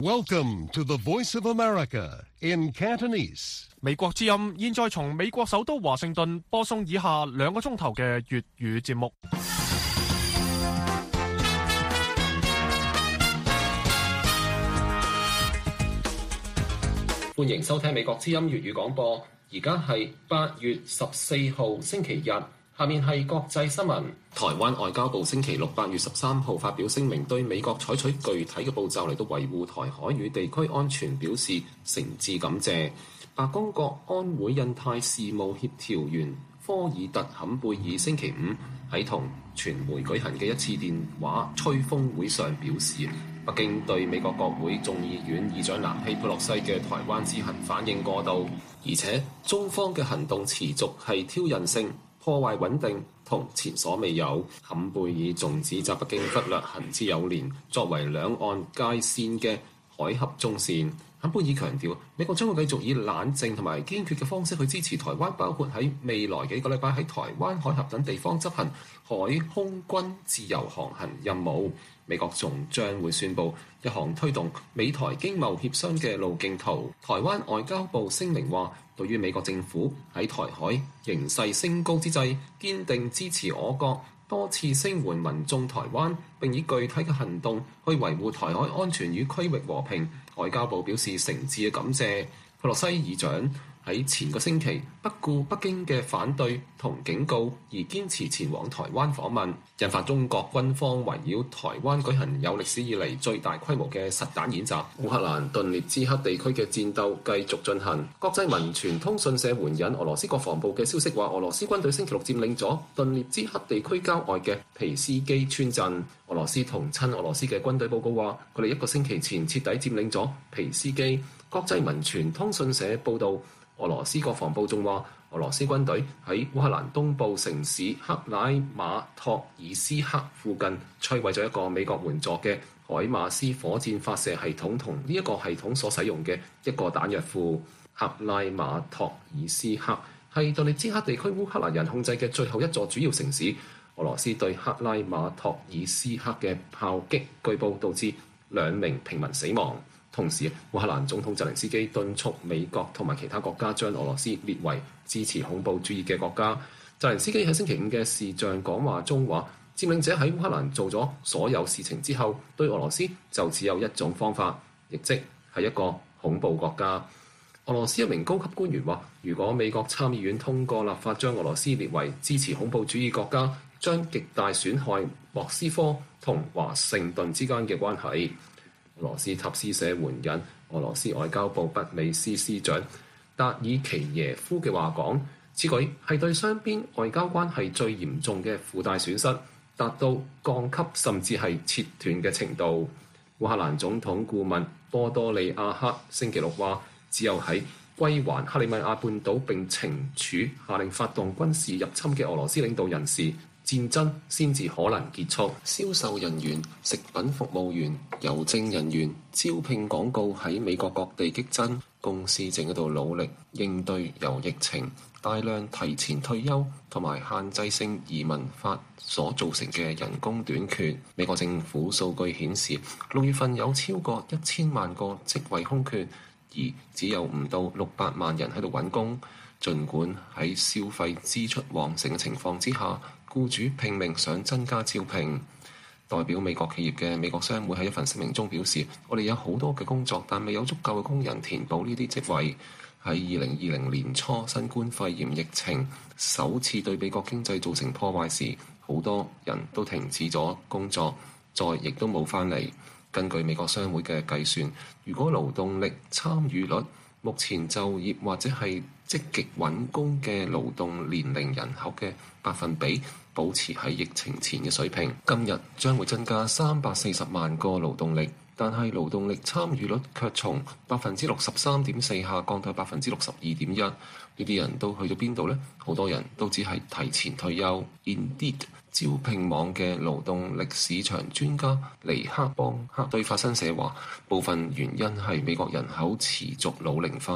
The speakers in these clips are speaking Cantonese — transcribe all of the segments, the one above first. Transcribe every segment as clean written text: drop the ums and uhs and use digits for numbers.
Welcome to the Voice of America in Cantonese. 美國之音現在從美國首都華盛頓播送以下2個鐘頭嘅粵語節目。 歡迎收聽美國之音粵語廣播。而家係8月14號星期日，下面係國際新聞。台灣外交部星期六8月13號發表聲明，對美國採取具體嘅步驟嚟到維護台海與地區安全表示誠摯感謝。白宮國安會印太事務協調員科爾特坎貝爾星期五喺同傳媒舉行嘅一次電話吹風會上表示，北京對美國國會眾議院議長南希佩洛西嘅台灣之行反應過度，而且中方嘅行動持續係挑釁性、破壞穩定同前所未有。坎貝爾仲指責北京忽略行之有年作為兩岸界線嘅海峽中線。坎貝爾強調，美國將會繼續以冷靜同埋堅決嘅方式去支持台灣，包括喺未來幾個禮拜喺台灣海峽等地方執行海空軍自由航行任務。美國仲將會宣布一項推動美台經貿協商嘅路徑圖。台灣外交部聲明話，對於美國政府喺台海形勢升高之際，堅定支持我國多次聲援民眾台灣，並以具體嘅行動去維護台海安全與區域和平。外交部表示誠摯嘅感謝。佩洛西議長喺前個星期不顧北京嘅反對同警告而堅持前往台灣訪問，引發中國軍方圍繞台灣舉行有歷史以嚟最大規模嘅實彈演習。烏克蘭頓涅茨克地區嘅戰鬥繼續進行。國際民傳通訊社援引俄羅斯國防部嘅消息話，俄羅斯軍隊星期六佔領咗頓涅茨克地區郊外嘅皮斯基村鎮。俄羅斯同親俄羅斯嘅軍隊報告話，佢哋1個星期前徹底佔領咗皮斯基。國際民傳通訊社報導，俄羅斯國防部仲話，俄羅斯軍隊喺烏克蘭東部城市克拉馬托爾斯克附近摧毀咗一個美國援助嘅海馬斯火箭發射系統同呢一個系統所使用嘅一個彈藥庫。克拉馬托爾斯克係頓涅茨克地區烏克蘭人控制嘅最後一座主要城市。俄羅斯對克拉馬托爾斯克嘅炮擊據報導致2名平民死亡。同時，烏克蘭總統澤連斯基敦促美國同埋其他國家將俄羅斯列為支持恐怖主義嘅國家。澤連斯基喺星期五嘅視像講話中話，佔領者喺烏克蘭做咗所有事情之後，對俄羅斯就只有一種方法，亦即係一個恐怖國家。俄羅斯一名高級官員話，如果美國參議院通過立法將俄羅斯列為支持恐怖主義國家，將極大損害莫斯科同華盛頓之間嘅關係。俄羅斯塔斯社援引俄羅斯外交部北美司司長達爾奇耶夫嘅話講，此舉係對雙邊外交關係最嚴重嘅附帶損失，達到降級甚至係切斷嘅程度。烏克蘭總統顧問波多利亞克星期六話，只有喺歸還克里米亞半島並懲處下令發動軍事入侵嘅俄羅斯領導人時，戰爭先至可能結束。銷售人員、食品服務員、郵政人員招聘廣告喺美國各地激增，公司正喺度努力應對由疫情、大量提前退休同埋限制性移民法所造成嘅人工短缺。美國政府數據顯示，6月份有超過1000萬個職位空缺，而只有唔到600萬人喺度揾工。儘管喺消費支出旺盛嘅情況之下，僱主拼命想增加招聘。代表美國企業嘅美國商會喺一份聲明中表示，我哋有好多嘅工作，但未有足夠嘅工人填補呢啲職位。喺2020年初，新冠肺炎疫情首次對美國經濟造成破壞時，好多人都停止咗工作，再亦都冇返嚟。根據美國商會嘅計算，如果勞動力參與率、目前就業或者係積極揾工嘅勞動年齡人口嘅百分比保持喺疫情前嘅水平，今日將會增加340萬個勞動力，但係勞動力參與率卻從63.4%下降到62.1%。呢啲人都去咗邊度呢？好多人都只係提前退休。Indeed 招聘網嘅勞動力市場專家尼克邦克對法新社話，部分原因係美國人口持續老齡化。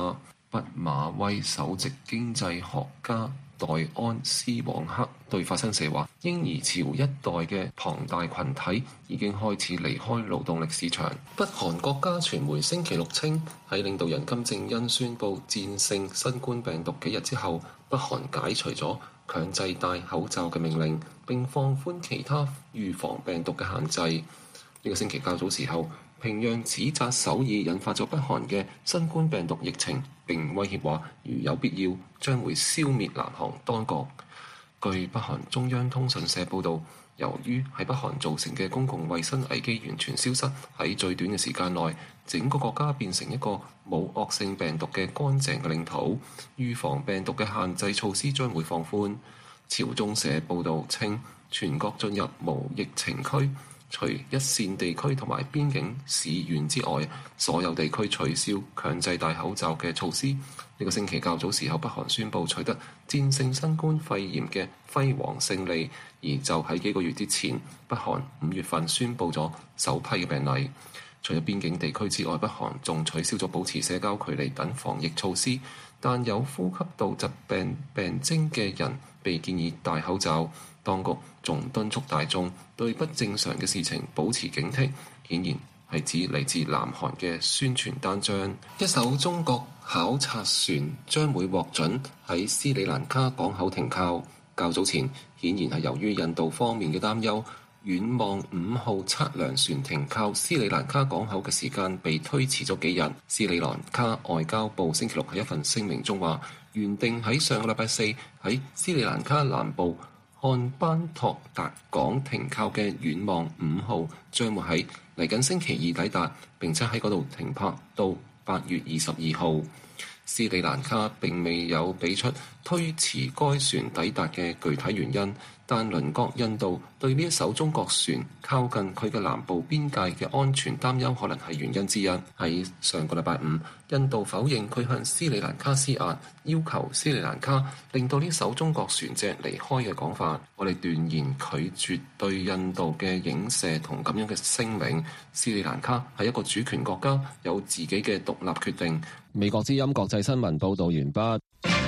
畢馬威首席經濟學家戴安斯旺克對法新社話，嬰兒潮一代嘅龐大群體已經開始離開勞動力市場。北韓國家傳媒星期六稱，喺領導人金正恩宣布戰勝新冠病毒幾日之後，北韓解除咗強制戴口罩嘅命令，並放寬其他預防病毒嘅限制。呢個星期較早時候，平壤指責首爾引發咗北韓嘅新冠病毒疫情，並威脅話如有必要將會消滅南韓當局。據北韓中央通訊社報導，由於喺北韓造成嘅公共衛生危機完全消失，喺最短嘅時間內，整個國家變成一個冇惡性病毒嘅乾淨嘅領土，預防病毒嘅限制措施將會放寬。朝中社報導稱，全國進入無疫情區，除一線地區同埋邊境市縣之外，所有地區取消強制戴口罩嘅措施。呢個星期較早時候，北韓宣布取得戰勝新冠肺炎嘅輝煌勝利，而就喺幾個月之前，北韓5月份宣布咗首批嘅病例。除咗邊境地區之外，北韓仲取消咗保持社交距離等防疫措施，但有呼吸道疾病病徵嘅人被建議戴口罩。當局仲敦促大眾對不正常嘅事情保持警惕，顯然係指嚟自南韓嘅宣傳單張。一艘中國考察船將會獲准喺斯里蘭卡港口停靠。較早前顯然係由於印度方面嘅擔憂，遠望5號測量船停靠斯里蘭卡港口嘅時間被推遲咗幾日。斯里蘭卡外交部星期六喺一份聲明中話，原定喺上個禮拜4喺斯里蘭卡南部漢班托達港停靠嘅遠望5號將會喺嚟緊星期二抵達，並且喺嗰度停泊到8月22號。斯里蘭卡並未有俾出推遲該船抵達嘅具體原因，但鄰國印度對呢一艘中國船靠近佢嘅南部邊界嘅安全擔憂可能係原因之一。喺上個禮拜5，印度否認佢向斯里蘭卡施壓，要求斯里蘭卡令到呢艘中國船隻離開嘅講法。我哋斷然拒絕對印度嘅影射同咁樣嘅聲明。斯里蘭卡係一個主權國家，有自己嘅獨立決定。 美國之音國際新聞報導完畢。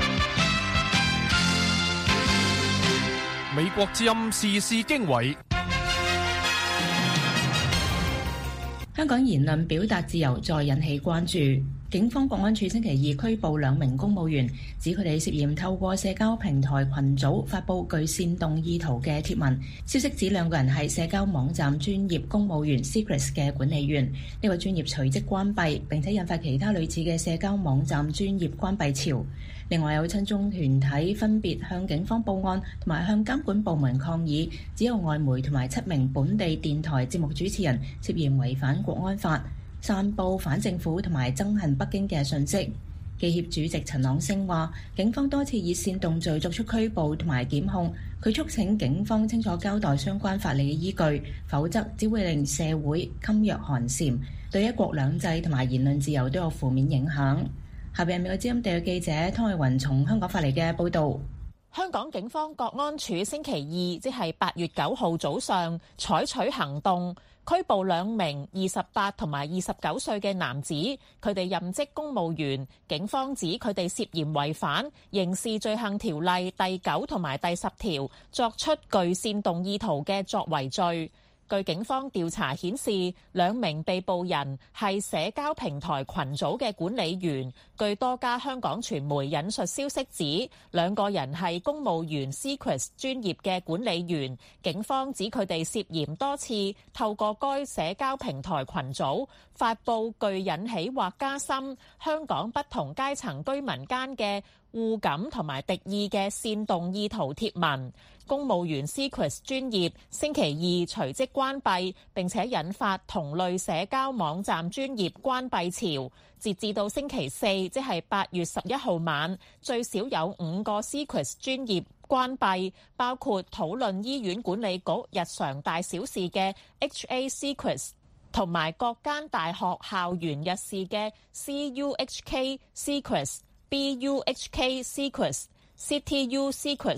美國之音時事經緯。 香港言論表達自由再引起關注。警方國安處星期二拘捕2名公務員，指佢哋涉嫌透過社交平台群組發布具煽動意圖嘅貼文。消息指2個人係社交網站專頁公務員 Secrets 嘅管理員，呢個專頁隨即關閉，並且引發其他類似嘅社交網站專頁關閉潮。另外有親中團體分別向警方報案，同埋向監管部門抗議，只有外媒同埋7名本地電台節目主持人涉嫌違反國安法，散佈反政府同埋憎恨北京嘅訊息。記協主席陳朗昇話，警方多次以煽動罪作出拘捕同埋檢控，佢促請警方清楚交代相關法理嘅依據，否則只會令社會噤若寒蟬，對一國兩制同埋言論自由都有負面影響。下邊係美國之音地嘅記者湯慧雲從香港發嚟嘅報導。 香港警方國安處星期二，即係8月9號早上採取行動，拘捕2名28同埋29歲嘅男子，佢哋任職公務員。警方指佢哋涉嫌違反刑事罪行條例第9同埋第10條，作出具煽動意圖嘅作為罪。據警方調查顯示，2名被捕人係社交平台群組嘅管理員。據多家香港傳媒引述消息指，2個人係公務員 Secrets 專頁嘅管理員。警方指佢哋涉嫌多次透過該社交平台群組發布具引起或加深香港不同階層居民間嘅互感同埋敵意嘅煽動意圖貼文。公務員 Secrets 專頁星期二隨即關閉，並且引發同類社交網站專頁關閉潮。截至到星期四，即係8月11號晚，最少有5個 Secrets 專頁關閉，包括討論醫院管理局日常大小事嘅 HA Secrets， 同埋各間大學校園日事嘅 CUHK Secrets、BUHK Secrets、CTU Secrets。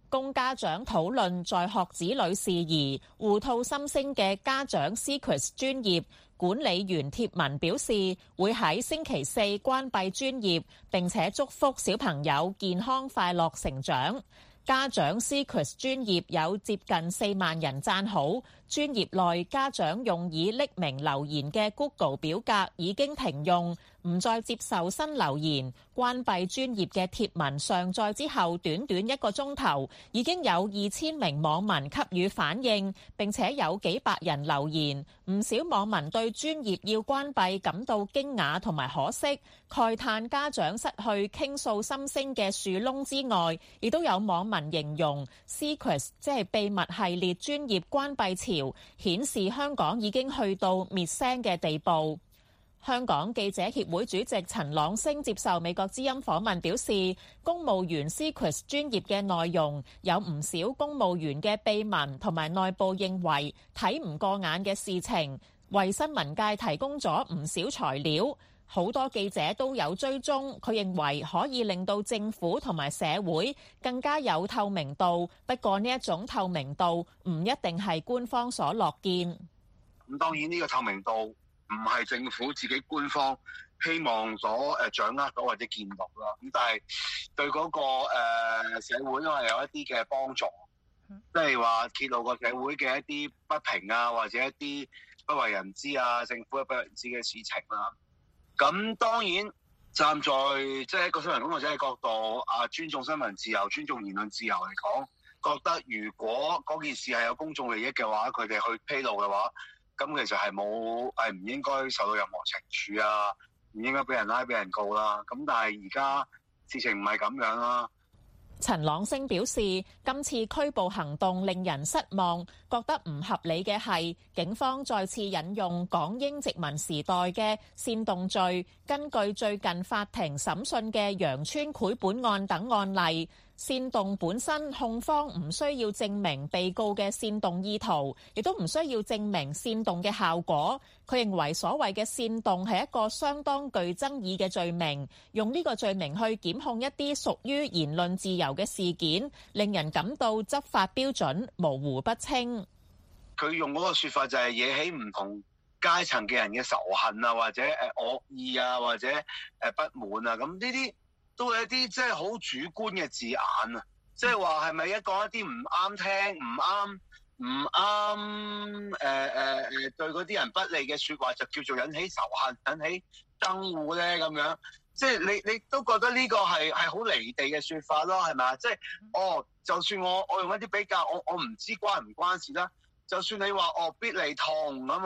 供家長討論在學子女事宜，互吐心聲嘅家長 Secrets 專頁管理員貼文表示，會喺星期四關閉專頁，並且祝福小朋友健康快樂成長。家長 Secrets 專頁有接近4萬人讚好，專頁內家長用以匿名留言嘅 Google 表格已經停用，唔再接受新留言。關閉專頁嘅貼文上載之後，短短1個鐘頭已經有2000名網民給予反應，並且有幾百人留言。唔少網民對專頁要關閉感到驚訝同埋可惜，慨嘆家長失去傾訴心聲嘅樹窿之外，亦都有網民形容 Secrets 即係秘密系列專頁關閉潮，顯示香港已經去到滅聲嘅地步。香港記者協會主席陳朗昇接受美國之音訪問表示，公務員 Secrets 專頁嘅內容有唔少公務員嘅秘聞同埋內部認為睇唔過眼嘅事情，為新聞界提供咗唔少材料。好多記者都有追蹤，佢認為可以令到政府同埋社會更加有透明度。不過呢一種透明度唔一定係官方所樂見。 咁當然呢個透明度唔係政府自己官方希望所掌握到或者見到啦。咁但係對嗰個社會都係有一啲嘅幫助，即係話揭露個社會嘅一啲不平啊，或者一啲不為人知啊，政府不為人知嘅事情啦。咁當然站在即係一個新聞工作者嘅角度尊重新聞自由、尊重言論自由嚟講，覺得如果嗰件事係有公眾利益嘅話，佢哋去披露嘅話，咁其實係唔應該受到任何懲處啊，唔應該俾人拉、俾人告啦。咁但係而家事情唔係咁樣啦。 陳朗昇表示，今次拘捕行動令人失望，覺得唔合理嘅係警方再次引用港英殖民時代嘅煽動罪，根據最近法庭審訊嘅羊村繪本案等案例。煽動本身，控方唔需要證明被告嘅煽動意圖，亦都唔需要證明煽動嘅效果。佢認為所謂嘅煽動係一個相當具爭議嘅罪名，用呢個罪名去檢控一啲屬於言論自由嘅事件，令人感到執法標準模糊不清。 佢用嗰個說法就係惹起唔同階層嘅人嘅仇恨啊，或者惡意啊，或者不滿啊，咁呢啲都係一啲即係好主觀嘅字眼啊！即係話係咪講一啲唔啱聽、唔啱對嗰啲人不利嘅説話，就叫做引起仇恨、引起憎惡咧？咁樣即係你都覺得呢個係好離地嘅説法咯，係咪啊？即係就算我用一啲比較，我唔知關唔關事啦。就算你話必理痛咁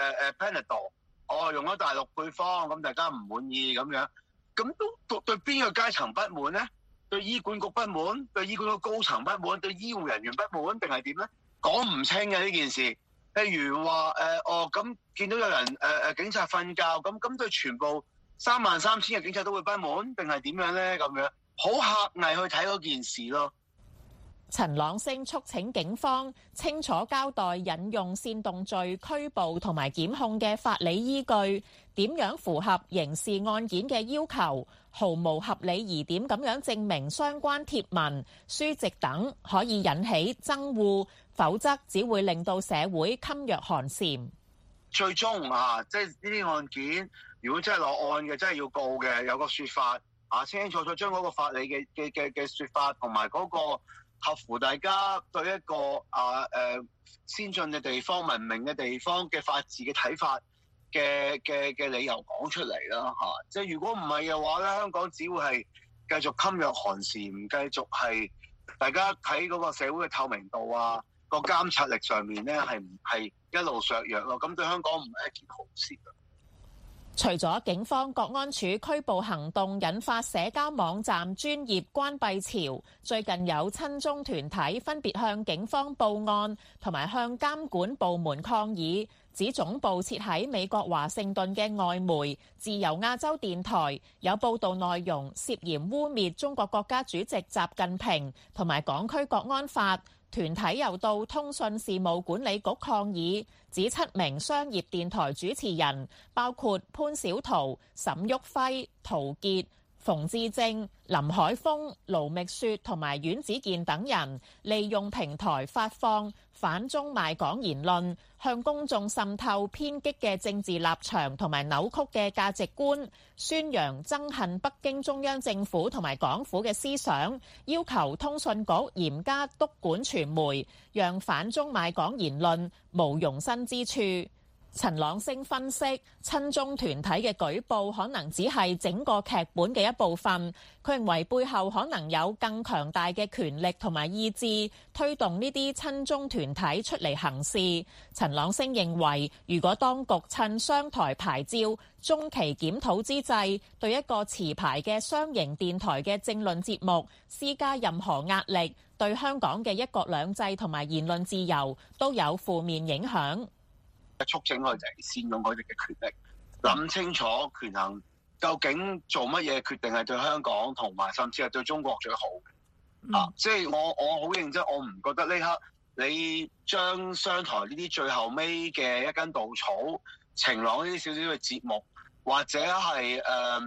Panadol，用咗大陸配方，咁大家唔滿意咁樣。咁都對邊個階層不滿呢？對醫管局不滿，對醫管局高層不滿，對醫護人員不滿，定係點呢？講唔清嘅呢件事。譬如話咁見到有人警察瞓覺，咁對全部33000嘅警察都會不滿，定係點樣呢？咁樣好狹隘去睇嗰件事咯。 陳朗昇促請警方清楚交代引用煽動罪拘捕同埋檢控嘅法理依據，點樣符合刑事案件嘅要求，毫無合理疑點咁樣證明相關貼文、書籍等可以引起憎惡，否則只會令到社會噤若寒蟬。 最終即係呢啲案件，如果真係落案嘅，真係要告嘅，有個說法清清楚楚將嗰個法理嘅說法同埋嗰個合乎大家對一個先進嘅地方、文明嘅地方嘅法治嘅睇法嘅理由講出嚟啦嚇。即係如果唔係嘅話咧，香港只會係繼續噤若寒蟬，唔繼續係大家喺嗰個社會嘅透明度啊、個監察力上面咧係一路削弱咯。咁對香港唔係一件好事啊。 除咗警方國安處拘捕行動引發社交網站專頁關閉潮，最近有親中團體分別向警方報案，同埋向監管部門抗議，指總部設喺美國華盛頓嘅外媒自由亞洲電台有報道內容涉嫌污蔑中國國家主席習近平同埋港區國安法。團體又到通訊事務管理局抗議，指7名商業電台主持人，包括潘小濤、沈旭輝、陶傑、 馮智政、林海峰、盧覓雪同埋阮子健等人利用平台發放反中賣港言論，向公眾滲透偏激嘅政治立場同埋扭曲嘅價值觀，宣揚憎恨北京中央政府同埋港府嘅思想，要求通訊局嚴加督管傳媒，讓反中賣港言論無容身之處。陳朗昇分析，親中團體嘅舉報可能只係整個劇本嘅一部分，佢認為背後可能有更強大嘅權力同埋意志，推動呢啲親中團體出嚟行事。陳朗昇認為，如果當局趁商台牌照中期檢討之際，對一個持牌嘅商營電台嘅政論節目施加任何壓力，對香港嘅一國兩制同埋言論自由都有負面影響。 促請佢哋善用佢哋嘅權力，諗清楚權衡究竟做乜嘢決定係對香港同埋甚至係對中國最好嘅。即係我好認真，我唔覺得呢刻你將商台呢啲最後尾嘅一根稻草、晴朗呢啲少少嘅節目，或者係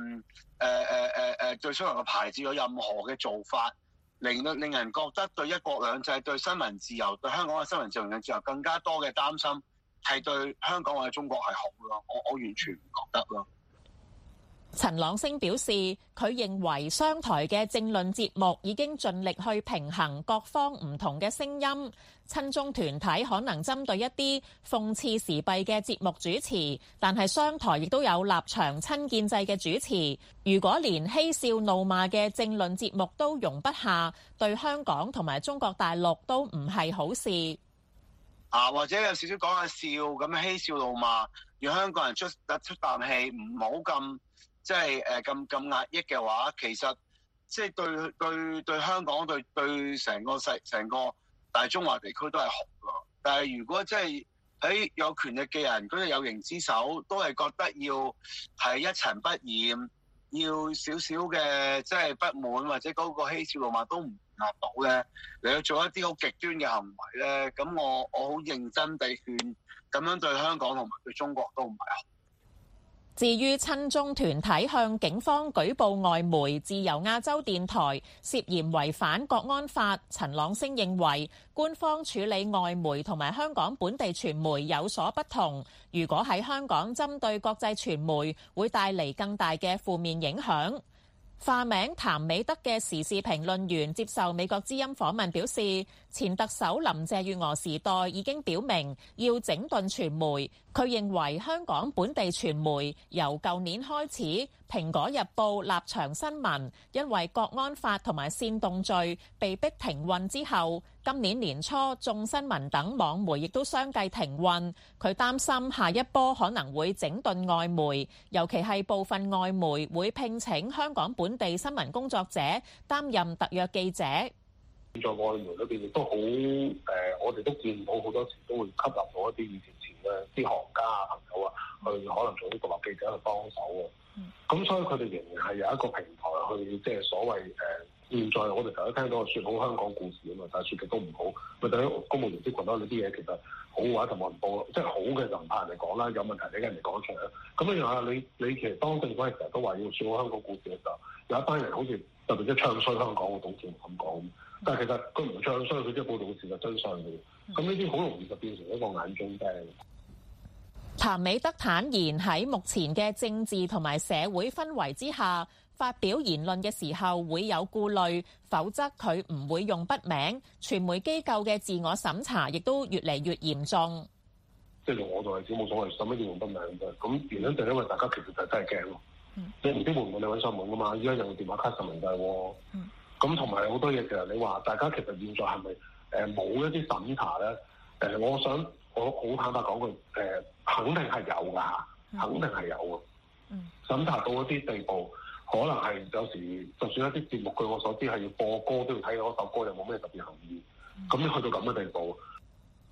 對商台嘅牌子有任何嘅做法，令人覺得對一國兩制、對新聞自由、對香港嘅新聞自由嘅自由更加多嘅擔心。係對香港或者中國係好咯，我完全唔覺得咯。 陳朗昇表示，佢認為商台嘅政論節目已經盡力去平衡各方唔同嘅聲音。親中團體可能針對一啲諷刺時弊嘅節目主持，但係商台亦都有立場親建制嘅主持。如果連嬉笑怒罵嘅政論節目都容不下，對香港同埋中國大陸都唔係好事。 或者有少少講下笑咁嬉笑怒罵，讓香港人出啖氣，唔好咁即係咁壓抑嘅話，其實即係對香港對成個大中華地區都係好㗎。但係如果即係喺有權力嘅人嗰啲有形之手，都係覺得要係一塵不染，要少少嘅即係不滿或者嗰個嬉笑怒罵都唔壓到咧，你要做一啲好極端嘅行為咧，咁我好認真地勸，咁樣對香港同埋對中國都唔係好。 至於親中團體向警方舉報外媒自由亞洲電台涉嫌違反國安法，陳朗昇認為官方處理外媒同埋香港本地傳媒有所不同，如果喺香港針對國際傳媒，會帶嚟更大嘅負面影響。化名譚美德嘅時事評論員接受美國之音訪問表示，前特首林鄭月娥時代已經表明要整頓傳媒。佢認為香港本地傳媒由舊年開始，蘋果日報、立場新聞因為國安法同埋煽動罪被逼停運之後，今年年初眾新聞等網媒亦都相繼停運。佢擔心下一波可能會整頓外媒，尤其係部分外媒會聘請香港本地新聞工作者擔任特約記者。 在外媒裏邊亦都好我哋都見到好多時都會吸納到一啲以前嘅啲行家啊朋友啊，去可能做啲獨立記者去幫手啊。咁所以佢哋仍然係有一個平台去即係所謂現在我哋成日都聽到説好香港故事啊嘛，但係説極都唔好。咪等於公務員職群啦，你啲嘢其實好嘅話就冇人報，即係好嘅就唔怕人哋講啦，有問題你跟人哋講出嚟啦。咁樣啊，你其實當政府係成日都話要説好香港故事嘅時候，有一班人好似特別即係唱衰香港嘅董事咁講。但係其實佢唔唱衰，佢即係報導事實真相嘅。咁呢啲好容易就變成一個眼中釘。 譚美德坦言喺目前嘅政治同埋社會氛圍之下，發表言論嘅時候會有顧慮，否則佢唔會用筆名。傳媒機構嘅自我審查亦都越嚟越嚴重。 即係我做例子冇所謂，使乜要用筆名啫？咁原因就係因為大家其實就真係驚咯。你唔知會唔會你揾上門㗎嘛？依家有電話卡實名制喎。咁同埋好多嘢，其實你話大家其實現在係咪冇一啲審查咧？我好坦白講句，肯定係有㗎嚇，肯定係有嘅。審查到一啲地步，可能係有時就算一啲節目，據我所知係要播歌都要睇嗰首歌有冇咩特別含義。咁你去到咁嘅地步。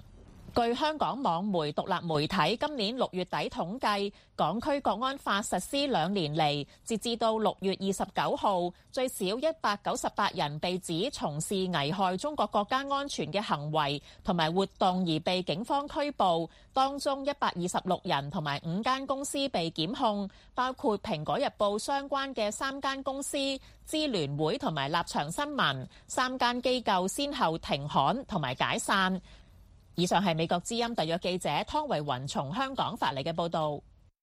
據香港網媒獨立媒體今年6月底統計，港區國安法實施2年嚟，截至到6月29號，最少198人被指從事危害中國國家安全嘅行為同埋活動而被警方拘捕，當中126人同埋5間公司被檢控，包括蘋果日報相關嘅3間公司、支聯會同埋立場新聞，3間機構先後停刊同埋解散。以上係美國之音特約記者湯維雲從香港發嚟嘅報導。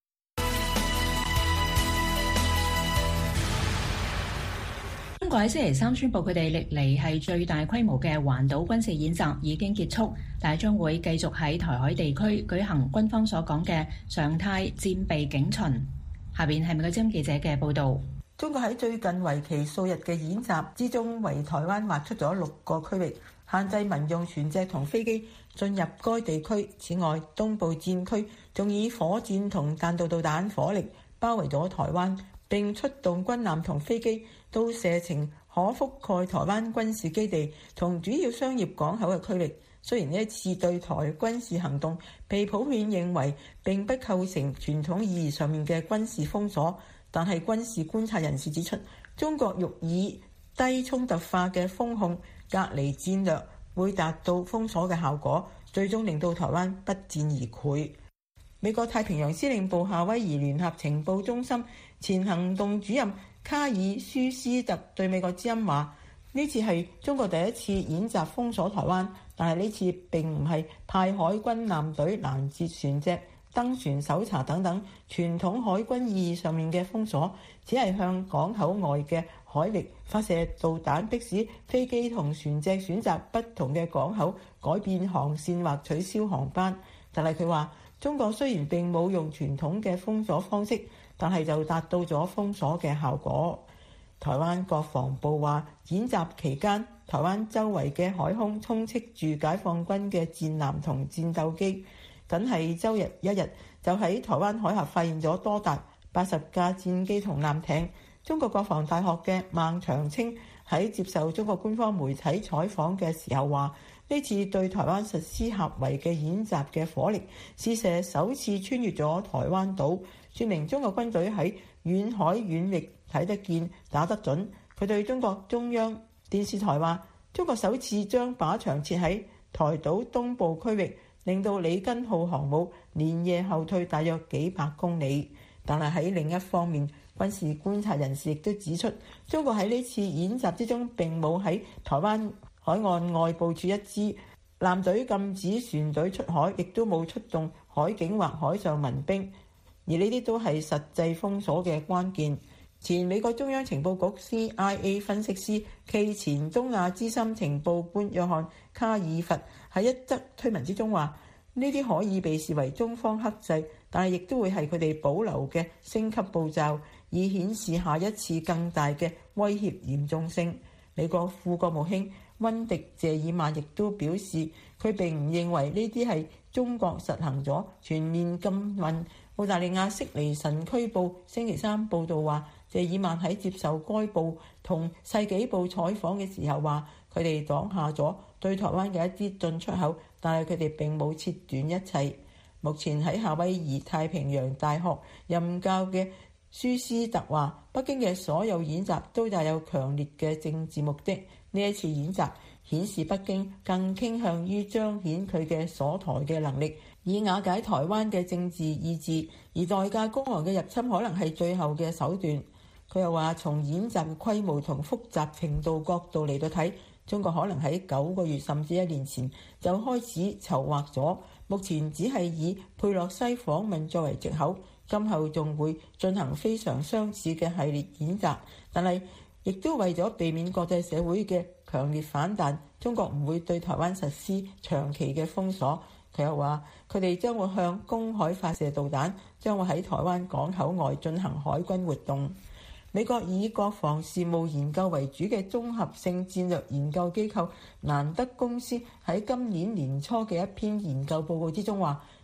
中國喺星期三宣布，佢哋歷嚟係最大規模嘅環島軍事演習已經結束，但係將會繼續喺台海地區舉行軍方所講嘅常態戰備警巡。下邊係美國之音記者嘅報導。 中國喺最近為期數日嘅演習之中，為台灣劃出咗6個區域，限制民用船隻同飛機進入該地區。此外，東部戰區仲以火箭同彈道導彈火力包圍咗台灣，並出動軍艦同飛機到射程可覆蓋台灣軍事基地同主要商業港口嘅區域。雖然呢一次對台軍事行動被普遍認為並不構成傳統意義上面嘅軍事封鎖，但係軍事觀察人士指出，中國欲以低衝突化嘅封控隔離戰略會達到封鎖嘅效果，最終令到台灣不戰而潰。美國太平洋司令部夏威夷聯合情報中心前行動主任卡爾舒斯特對美國之音話：呢次係中國第一次演習封鎖台灣，但係呢次並唔係派海軍艦隊攔截船隻、登船搜查等等傳統海軍意義上面嘅封鎖，只係向港口外嘅海域發射導彈，迫使飛機同船隻選擇不同嘅港口，改變航線或取消航班。但係佢話，中國雖然並冇用傳統嘅封鎖方式，但係就達到咗封鎖嘅效果。台灣國防部話，演習期間，台灣周圍嘅海空充斥住解放軍嘅戰艦同戰鬥機。僅係週日一日，就喺台灣海峽發現咗多達80架戰機同艦艇。中國國防大學嘅孟長青喺接受中國官方媒體採訪嘅時候話，呢次對台灣實施合圍嘅演習嘅火力試射首次穿越咗台灣島，說明中國軍隊喺遠海遠域睇得見、打得準。佢對中國中央電視台話，中國首次將靶場設喺台島東部區域，令到里根號航母連夜後退大約幾百公里。但係喺另一方面，軍事觀察人士亦都指出，中國喺呢次演習之中並冇喺台灣海岸外部署一支艦隊，禁止船隊出海，亦都冇出動海警或海上民兵，而呢啲都係實際封鎖嘅關鍵。前美國中央情報局 CIA 分析師暨前東亞資深情報官約翰卡爾佛喺一則推文之中話，呢啲可以被視為中方克制，但係亦都會係佢哋保留嘅升級步驟，以顯示下一次更大嘅威脅嚴重性。美國副國務卿溫迪謝爾曼亦都表示，佢並唔認為呢啲係中國實行咗全面禁運。澳大利亞悉尼晨區報星期三報導話，謝爾曼喺接受該報同世紀報採訪嘅時候話，佢哋擋下咗對台灣嘅一啲進出口，但係佢哋並冇切斷一切。目前喺夏威夷太平洋大學任教嘅舒斯特話，北京嘅所有演習都帶有強烈嘅政治目的。呢一次演習顯示北京更傾向於彰顯佢嘅鎖台嘅能力，以瓦解台灣嘅政治意志，而代價高昂嘅入侵可能係最後嘅手段。佢又話，從演習嘅規模同複雜程度角度嚟到睇，中國可能喺9個月甚至1年前就開始籌劃咗，目前只係以佩洛西訪問作為藉口，今後仲會進行非常相似嘅系列演習，但係亦都為咗避免國際社會嘅強烈反彈，中國唔會對台灣實施長期嘅封鎖。佢又話，佢哋將會向公海發射導彈，將會喺台灣港口外進行海軍活動。美國以國防事務研究為主嘅綜合性戰略研究機構蘭德公司喺今年年初嘅一篇研究報告之中話，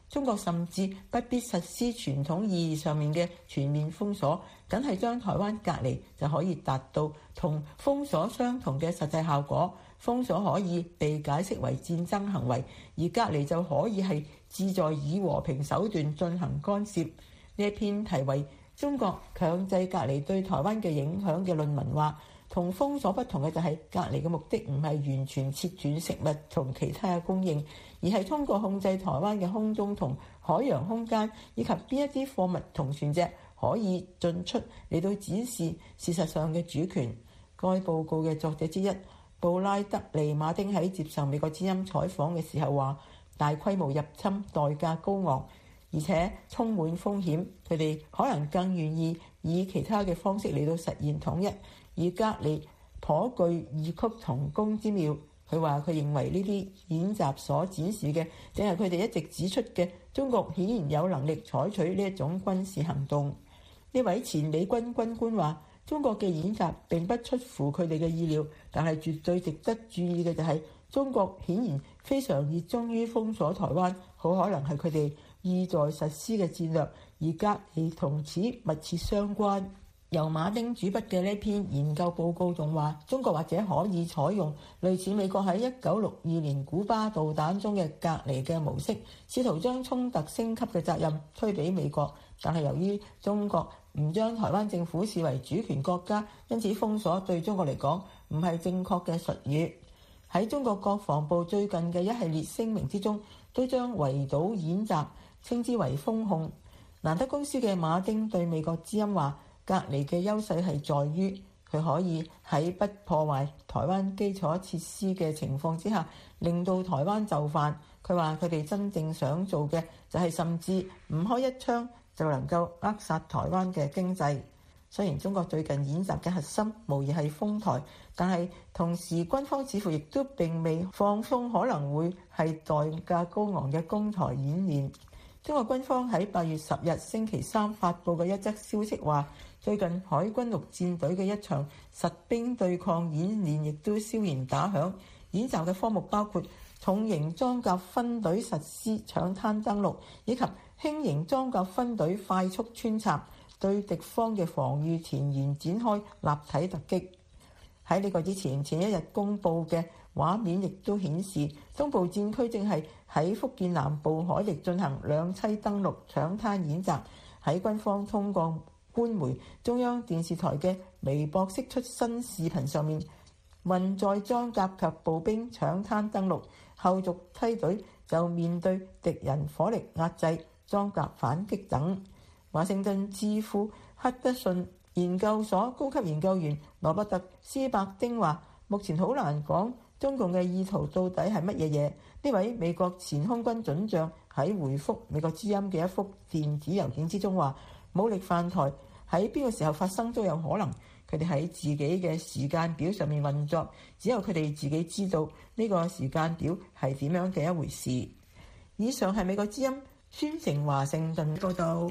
中國甚至不必實施傳統意義上面嘅全面封鎖，僅係將台灣隔離就可以達到同封鎖相同嘅實際效果。封鎖可以被解釋為戰爭行為，而隔離就可以係旨在以和平手段進行干涉。呢一篇題為《中國強制隔離對台灣嘅影響》嘅論文話，同封鎖不同嘅就係隔離嘅目的唔係完全切斷食物同其他嘅供應，而係通過控制台灣嘅空中同海洋空間，以及邊一啲貨物同船隻可以進出嚟到展示事實上嘅主權。該報告嘅作者之一布拉德利馬丁喺接受美國之音採訪嘅時候話，大規模入侵代價高昂，而且充滿風險，佢哋可能更願意以其他嘅方式嚟到實現統一，而隔離頗具異曲同工之妙。佢話佢認為呢啲演習所展示嘅，正係佢哋一直指出嘅，中國顯然有能力採取呢一種軍事行動。呢位前美軍軍官話，中國嘅演習並不出乎佢哋嘅意料，但係絕對值得注意嘅就係，中國顯然非常熱衷於封鎖台灣，好可能係佢哋意在實施嘅戰略，而隔離同此密切相關。由馬丁主筆嘅呢篇研究報告仲話，中國或者可以採用類似美國喺1962年古巴導彈中嘅隔離嘅模式，試圖將衝突升級嘅責任推俾美國。但係由於中國唔將台灣政府視為主權國家，因此封鎖對中國嚟講唔係正確嘅術語。喺中國國防部最近嘅一系列聲明之中，都將圍堵演習稱之為封控。蘭德公司嘅馬丁對美國之音話，隔離嘅優勢係在於佢可以喺不破壞台灣基礎設施嘅情況之下，令到台灣就範。佢話佢哋真正想做嘅就係甚至唔開一槍就能夠扼殺台灣嘅經濟。雖然中國最近演習嘅核心無疑係封台，但係同時軍方似乎亦都並未放鬆可能會係代價高昂嘅攻台演練。中國軍方喺8月10日星期三發布嘅一則消息話，最近海軍陸戰隊嘅一場實兵對抗演練亦都悄然打響。演習嘅科目包括重型裝甲分隊實施搶灘登陸，以及輕型裝甲分隊快速穿插，對敵方嘅防禦前沿展開立體突擊。喺呢個之前，前一日公佈嘅畫面亦都顯示，東部戰區正係喺福建南部海域進行兩棲登陸搶灘演習。喺軍方通過官媒中央電視台嘅微博釋出新視頻上面，運載裝甲及步兵搶灘登陸，後續梯隊就面對敵人火力壓制、裝甲反擊等。華盛頓智庫赫德遜研究所高級研究員羅伯特斯伯丁話，目前好難講中共嘅意圖到底係乜嘢嘢。呢位美國前空軍准將喺回覆美國之音嘅一幅電子郵件之中話，武力犯台喺邊個時候發生都有可能，佢哋喺自己嘅時間表上面運作，只有佢哋自己知道呢個時間表係點樣嘅一回事。以上係美國之音宣誠華盛頓報道。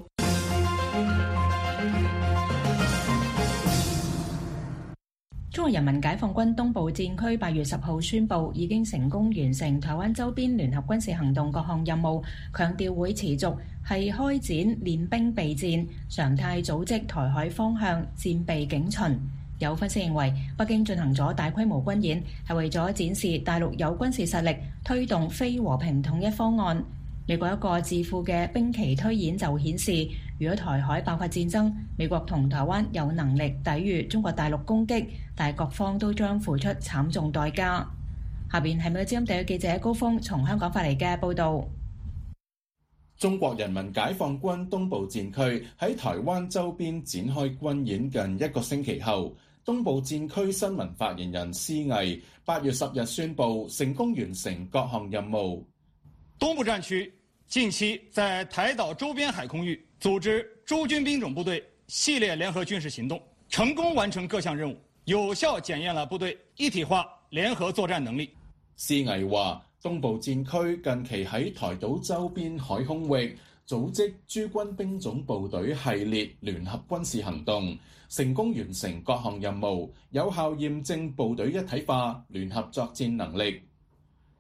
中國人民解放軍東部戰區8月10號宣布，已經成功完成台灣周邊聯合軍事行動各項任務，強調會持續係開展練兵備戰、常態組織台海方向戰備警巡。有分析認為，北京進行咗大規模軍演，係為咗展示大陸有軍事實力，推動非和平統一方案。美國一個智庫嘅兵棋推演就顯示，如果台海爆發戰爭，美國同台灣有能力抵禦中國大陸攻擊，但各方都將付出慘重代價。下邊係美國之音地記者高峰從香港發嚟嘅報導。 中國人民解放軍東部戰區喺台灣周邊展開軍演近一個星期後，東部戰區新聞發言人施毅8月10日宣布成功完成各項任務。 東部戰區近期在台島周邊海空域組織諸軍兵種部隊系列聯合軍事行動，成功完成各項任務，有效檢驗了部隊一體化聯合作戰能力。 施毅話，東部戰區近期喺台島周邊海空域組織諸軍兵種部隊系列聯合軍事行動，成功完成各項任務，有效驗證部隊一體化聯合作戰能力。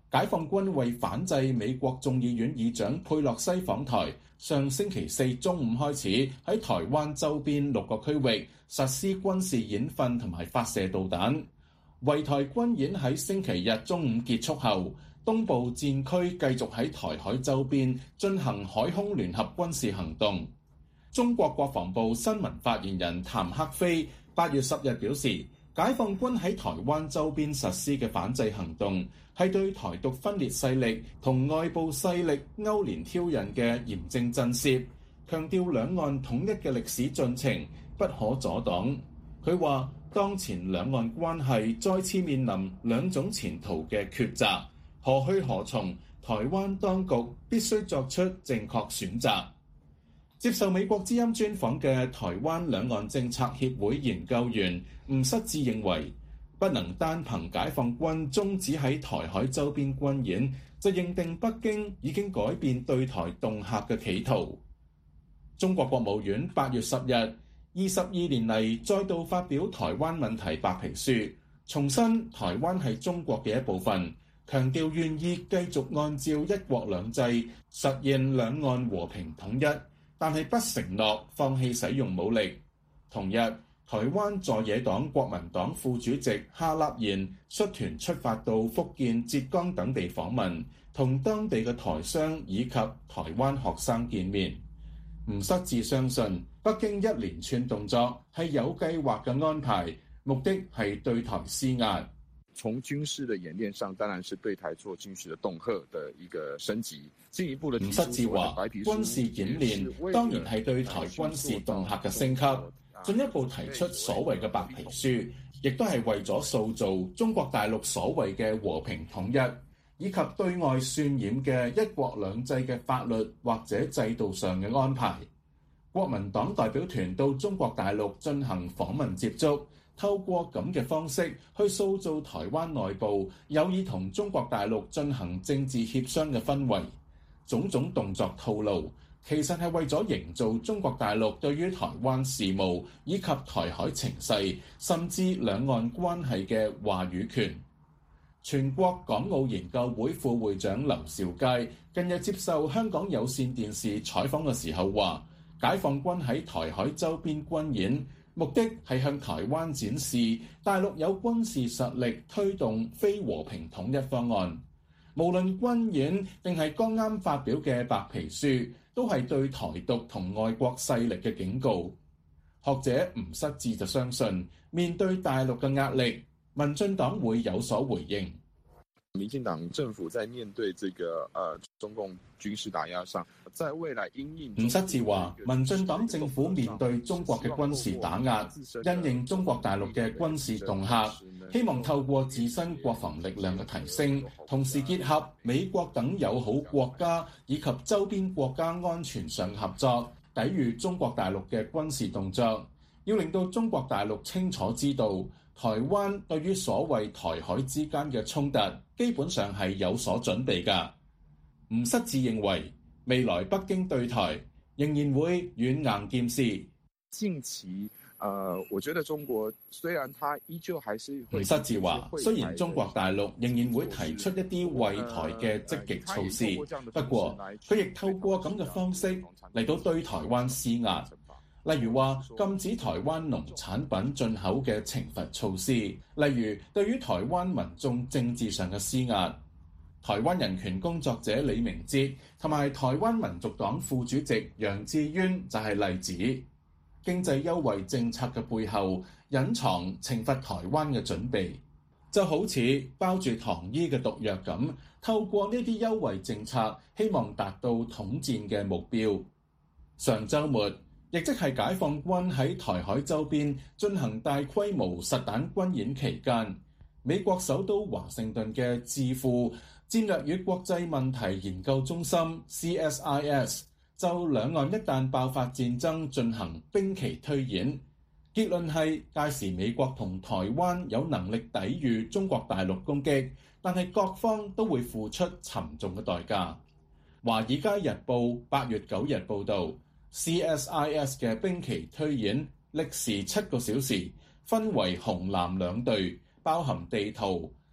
解放軍為反制美國眾議院議長佩洛西訪台，上星期四中午開始喺台灣周邊6個區域實施軍事演訓同埋發射導彈。圍台軍演喺星期日中午結束後，東部戰區繼續喺台海周邊進行海空聯合軍事行動。中國國防部新聞發言人譚克非8月10日表示，解放軍喺台灣周邊實施嘅反制行動係對台獨分裂勢力同外部勢力勾連挑釁嘅嚴正震懾，強調兩岸統一嘅歷史進程不可阻擋。佢話，當前兩岸關係再次面臨兩種前途嘅抉擇，何去何從，台灣當局必須作出正確選擇。接受美國之音專訪嘅台灣兩岸政策協會研究員吳失志認為，不能單憑解放軍終止喺台海周邊軍演，就認定北京已經改變對台恫嚇嘅企圖。中國國務院8月10日22年嚟再度發表台灣問題白皮書，重申台灣係中國嘅一部分，強調願意繼續按照一國兩制實現兩岸和平統一，但係不承諾放棄使用武力。同日，台灣在野黨國民黨副主席夏立言率團出發到福建、浙江等地訪問，同當地嘅台商以及台灣學生見面。吳失志相信，北京一連串動作係有計劃嘅安排，目的係對台施壓。 從軍事的演練上，當然是對台做軍事的恫嚇的一個升級。進一步的，吳失志話，軍事演練當然係對台軍事恫嚇嘅升級。進一步提出所謂嘅白皮書，亦都係為咗塑造中國大陸所謂嘅和平統一，以及對外渲染嘅一國兩制嘅法律或者制度上嘅安排。國民黨代表團到中國大陸進行訪問接觸，透過咁嘅方式去塑造台灣內部有意同中國大陸進行政治協商嘅氛圍。種種動作套路，其實係為咗營造中國大陸對於台灣事務以及台海情勢，甚至兩岸關係嘅話語權。全國港澳研究會副會長劉兆佳近日接受香港有線電視採訪嘅時候話，解放軍喺台海周邊軍演，目的係向台灣展示大陸有軍事實力推動非和平統一方案。無論軍演定係剛啱發表嘅白皮書，都係對台獨同外國勢力嘅警告。學者吳失志就相信，面對大陸嘅壓力，民進黨會有所回應。民進黨政府在面對這個中共軍事打壓上，在未來因應吳失志話，民進黨政府面對中國嘅軍事打壓，因應中國大陸嘅軍事恫嚇，希望透過自身國防力量嘅提升，同時結合美國等友好國家以及周邊國家安全上合作，抵禦中國大陸嘅軍事動作。要令到中國大陸清楚知道，台灣對於所謂台海之間嘅衝突，基本上係有所準備㗎。吳失志認為，未來北京對台仍然會軟硬兼施。 近期，我覺得中國雖然它依舊還是會。吳失志話，雖然中國大陸仍然會提出一啲惠台嘅積極措施，不過佢亦透過咁嘅方式嚟到對台灣施壓。例如話禁止台灣農產品進口嘅懲罰措施，例如對於台灣民眾政治上嘅施壓。台灣人權工作者李明哲同埋台灣民族黨副主席楊志淵就係例子。經濟優惠政策嘅背後隱藏懲罰台灣嘅準備，就好似包住糖衣嘅毒藥咁，透過呢啲優惠政策希望達到統戰嘅目標。上週末，亦即係解放軍喺台海周邊進行大規模實彈軍演期間，美國首都華盛頓嘅智庫戰略與國際問題研究中心 CSIS 就兩岸一旦爆發戰爭進行兵棋推演，結論係屆時美國同台灣有能力抵禦中國大陸攻擊，但係各方都會付出沉重嘅代價。華爾街日報8月9日報導，CSIS 嘅兵棋推演歷時7個小時，分為紅藍兩隊，包含地圖、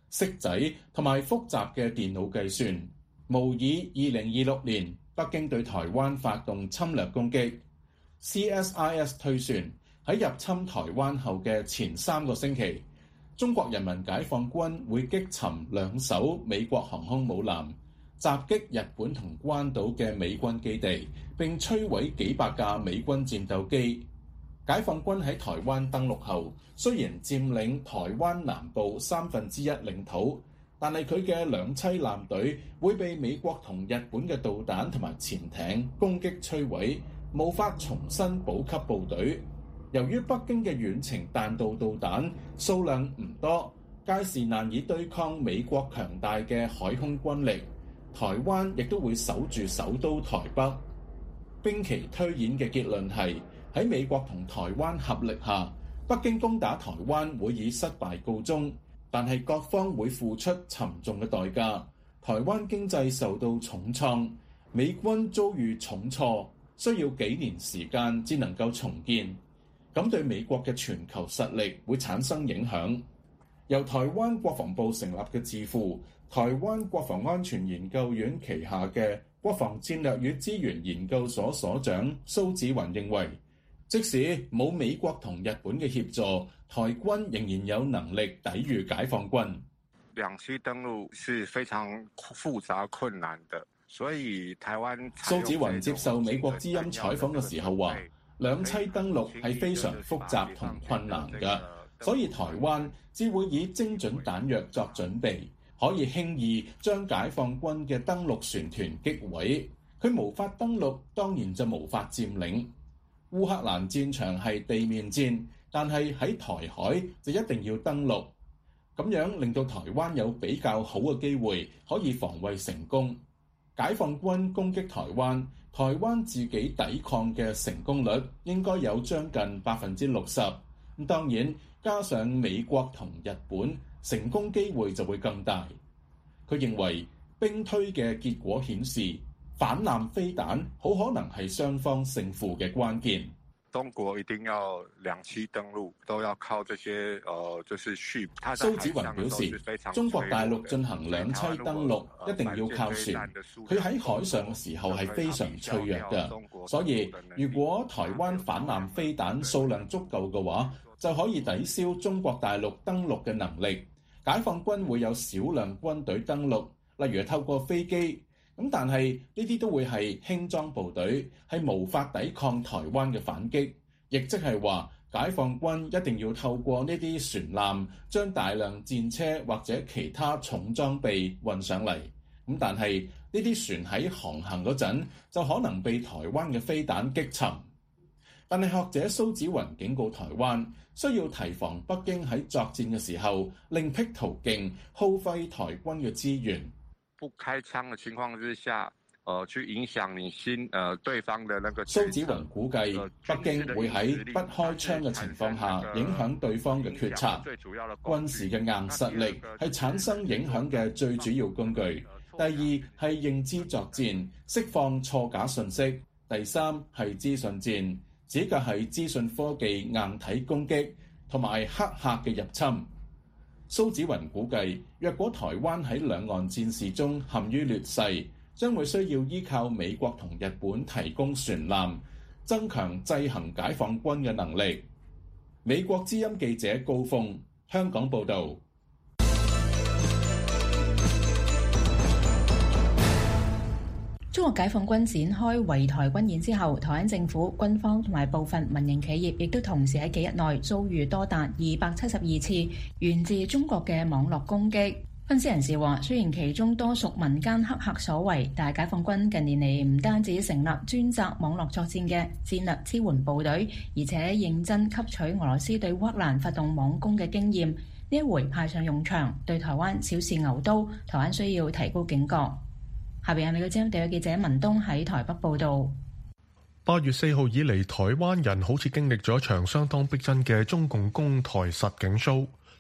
骰仔同埋複雜嘅電腦計算，模擬2026年北京對台灣發動侵略攻擊。CSIS 推算喺入侵台灣後嘅前3個星期，中國人民解放軍會擊沉2艘美國航空母艦，襲擊日本同關島嘅美軍基地，並摧毀幾百架美軍戰鬥機。解放軍喺台灣登陸後，雖然佔領台灣南部1/3領土，但係佢嘅兩棲艦隊會被美國同日本嘅導彈同埋潛艇攻擊摧毀，無法重新補給部隊。由於北京嘅遠程彈道導彈數量唔多，屆時難以對抗美國強大嘅海空軍力，台灣亦都會守住首都台北。兵棋推演嘅結論係，喺美國同台灣合力下，北京攻打台灣會以失敗告終，但係各方會付出沉重嘅代價。台灣經濟受到重創，美軍遭遇重挫，需要幾年時間至能夠重建。咁對美國嘅全球實力會產生影響。由台灣國防部成立嘅智庫台灣國防安全研究院旗下嘅國防戰略與資源研究所所長蘇紫雲認為，即使冇美國同日本嘅協助，台軍仍然有能力抵禦解放軍。 兩棲登陸是非常複雜困難的，所以台灣蘇紫雲接受美國之音採訪嘅時候話，兩棲登陸係非常複雜同困難嘅，所以台灣只會以精準彈藥作準備，可以輕易將解放軍嘅登陸船團擊毀。佢無法登陸，當然就無法佔領。烏克蘭戰場係地面戰，但係喺台海就一定要登陸，咁樣令到台灣有比較好嘅機會可以防衛成功。解放軍攻擊台灣，台灣自己抵抗嘅成功率應該有將近60%。咁當然加上美國同日本，成功機會就會更大。佢認為兵推嘅結果顯示，反艦飛彈好可能係雙方勝負嘅關鍵。 中國一定要兩棲登陸，都要靠這些就是續。 蘇紫雲表示，中國大陸進行兩棲登陸一定要靠船，佢喺海上嘅時候係非常脆弱嘅，所以如果台灣反艦飛彈數量足夠嘅話，就可以抵消中國大陸登陸嘅能力。解放軍會有少量軍隊登陸，例如透過飛機。咁但係呢啲都會係輕裝部隊，係無法抵抗台灣嘅反擊，亦即係話解放軍一定要透過呢啲船艦將大量戰車或者其他重裝備運上嚟。咁但係呢啲船喺航行嗰陣就可能被台灣嘅飛彈擊沉。但係學者蘇紫雲警告台灣，需要提防北京喺作戰嘅時候另闢途徑，耗費台軍嘅資源。 不開槍的情況之下，去影響你對方的那個。 蘇紫雲估計，北京會喺不開槍嘅情況下影響對方嘅決策。軍事嘅硬實力係產生影響嘅最主要工具。第二係認知作戰，釋放錯假信息。第三係資訊戰，指嘅係資訊科技硬體攻擊同埋黑客嘅入侵。蘇紫雲估計，若果台灣喺兩岸戰事中陷於劣勢，將會需要依靠美國同日本提供船艦，增強制衡解放軍嘅能力。美國之音記者高鳳，香港報導。 中國解放軍展開圍台軍演之後，台灣政府、軍方同埋部分民營企業亦都同時喺幾日內遭遇多達272次源自中國嘅網絡攻擊。分析人士話，雖然其中多屬民間黑客所為，但係解放軍近年嚟唔單止成立專責網絡作戰嘅戰略支援部隊，而且認真吸取俄羅斯對烏克蘭發動網攻嘅經驗，呢一回派上用場，對台灣小試牛刀。台灣需要提高警覺。下邊係美國之音地記者文東喺台北報道。 8月4號以嚟，台灣人好似經歷咗一場相當逼真嘅中共攻台實景 show。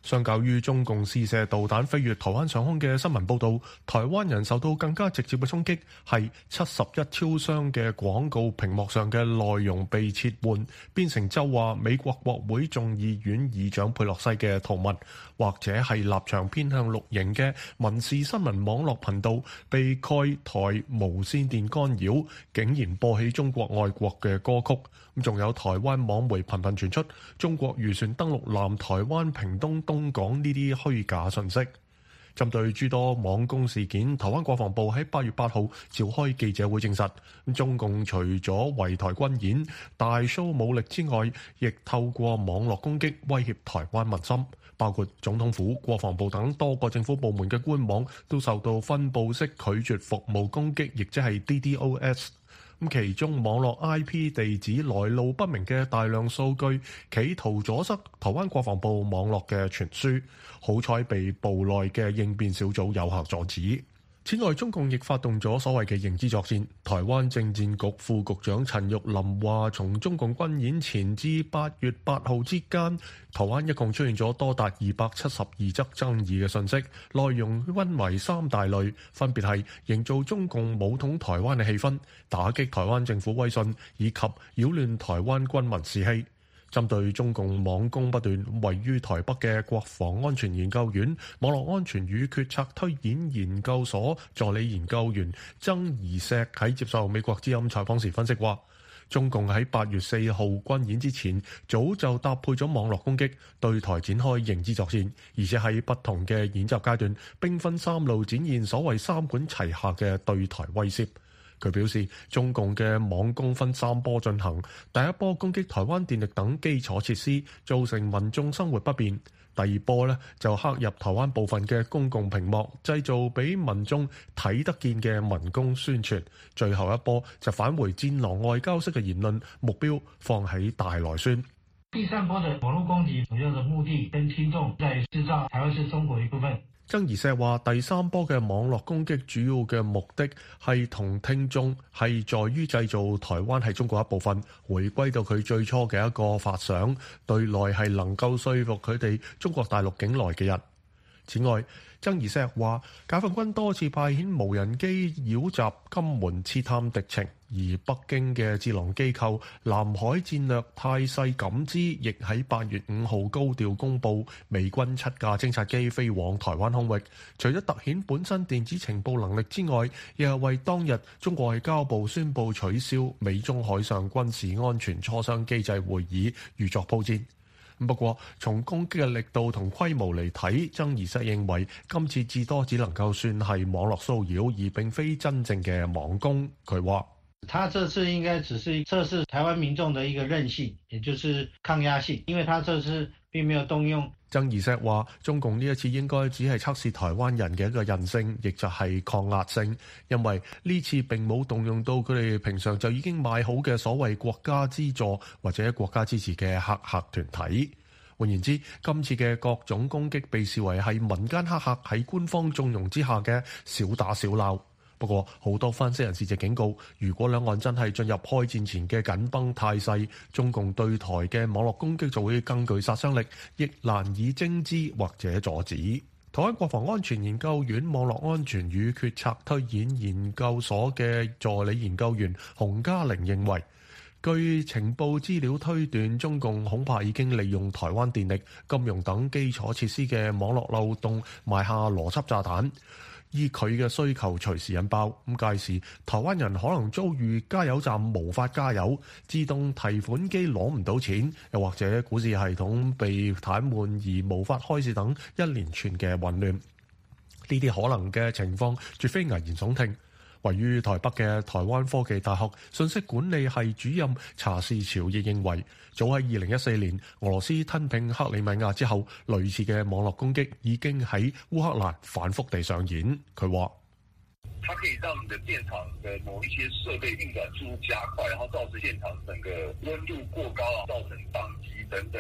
相較於中共試射導彈飛越台灣上空嘅新聞報導，台灣人受到更加直接嘅衝擊，係71超商嘅廣告屏幕上嘅內容被切換，變成咒話美國國會眾議院議長佩洛西嘅圖文，或者係立場偏向綠營嘅民視新聞網絡頻道被蓋台無線電干擾，竟然播起中國愛國嘅歌曲。咁仲有台灣網媒頻頻傳出中國漁船登陸南台灣屏東東港呢啲虛假信息。針對諸多網攻事件，台灣國防部喺8月8號召開記者會證實，中共除咗圍台軍演、大 show 武力之外，亦透過網絡攻擊威脅台灣民心，包括總統府、國防部等多個政府部門嘅官網都受到分佈式拒絕服務攻擊，亦即係 DDoS。咁其中網絡 IP 地址來路不明嘅大量數據，企圖阻塞台灣國防部網絡嘅傳輸，好彩被部內嘅應變小組有效阻止。此外，中共亦發動咗所謂嘅認知作戰。台灣政戰局副局長陳玉林話，從中共軍演前至8月8號之間，台灣一共出現咗多達272則爭議嘅信息，內容分為3大類，分別係營造中共武統台灣嘅氣氛、打擊台灣政府威信以及擾亂台灣軍民士氣。針對中共網攻不斷，位於台北嘅國防安全研究院網絡安全與決策推演研究所助理研究員曾怡碩喺接受美國之音採訪時分析話，中共喺8月4號軍演之前，早就搭配咗網絡攻擊，對台展開認知作戰，而且喺不同嘅演習階段，兵分3路展現所謂3管齊下嘅對台威懾。佢表示，中共嘅網攻分3波進行，第一波攻擊台灣電力等基礎設施，造成民眾生活不便；第二波呢，就刻入台灣部分嘅公共屏幕，製造俾民眾睇得見嘅民工宣傳；最後一波就返回戰狼外交式嘅言論，目標放喺大內宣。 第3波的網絡攻擊主要的目的跟聽眾在製造台灣是中國一部分。 曾怡碩話：第3波嘅網絡攻擊主要嘅目的係同聽眾係在於製造台灣係中國一部分，回歸到佢最初嘅一個發想，對內係能夠說服佢哋中國大陸境內嘅人。此外，曾怡碩話，解放軍多次派遣無人機擾襲金門刺探敵情，而北京嘅智囊機構南海戰略態勢感知亦喺8月5號高調公佈美軍7架偵察機飛往台灣空域，除咗突顯本身電子情報能力之外，亦係為當日中國外交部宣布取消美中海上軍事安全磋商機制會議預作鋪墊。不過，從攻擊嘅力度同規模嚟睇，曾怡碩認為今次至多只能夠算係網絡騷擾，而並非真正嘅網攻。佢話： 他這次應該只是測試台灣民眾的一個韌性，也就是抗壓性，因為他這次並沒有動用。 曾怡碩話：中共呢一次應該只係測試台灣人嘅一個韌性，亦就係抗壓性，因為呢次並冇動用到佢哋平常就已經買好嘅所謂國家資助或者國家支持嘅黑客團體。換言之，今次嘅各種攻擊被視為係民間黑客喺官方縱容之下嘅小打小鬧。不過，好多分析人士就警告，如果兩岸真係進入開戰前嘅緊繃態勢，中共對台嘅網絡攻擊就會更具殺傷力，亦難以偵知或者阻止。台灣國防安全研究院網絡安全與決策推演研究所嘅助理研究員洪嘉玲認為，據情報資料推斷，中共恐怕已經利用台灣電力、金融等基礎設施嘅網絡漏洞埋下邏輯炸彈，依佢嘅需求隨時引爆。咁屆時，台灣人可能遭遇加油站無法加油、自動提款機攞唔到錢，又或者股市系統被癱瘓而無法開市等一連串嘅混亂。呢啲可能嘅情況絕非危言聳聽。位於台北嘅台灣科技大學信息管理系主任查士潮亦認為，早喺2014年俄羅斯吞併克里米亞之後，類似嘅網絡攻擊已經喺烏克蘭反覆地上演。佢話： 它可以讓你的電廠的某一些設備運轉速度加快，然後造成電廠整個溫度過高，造成宕機等等。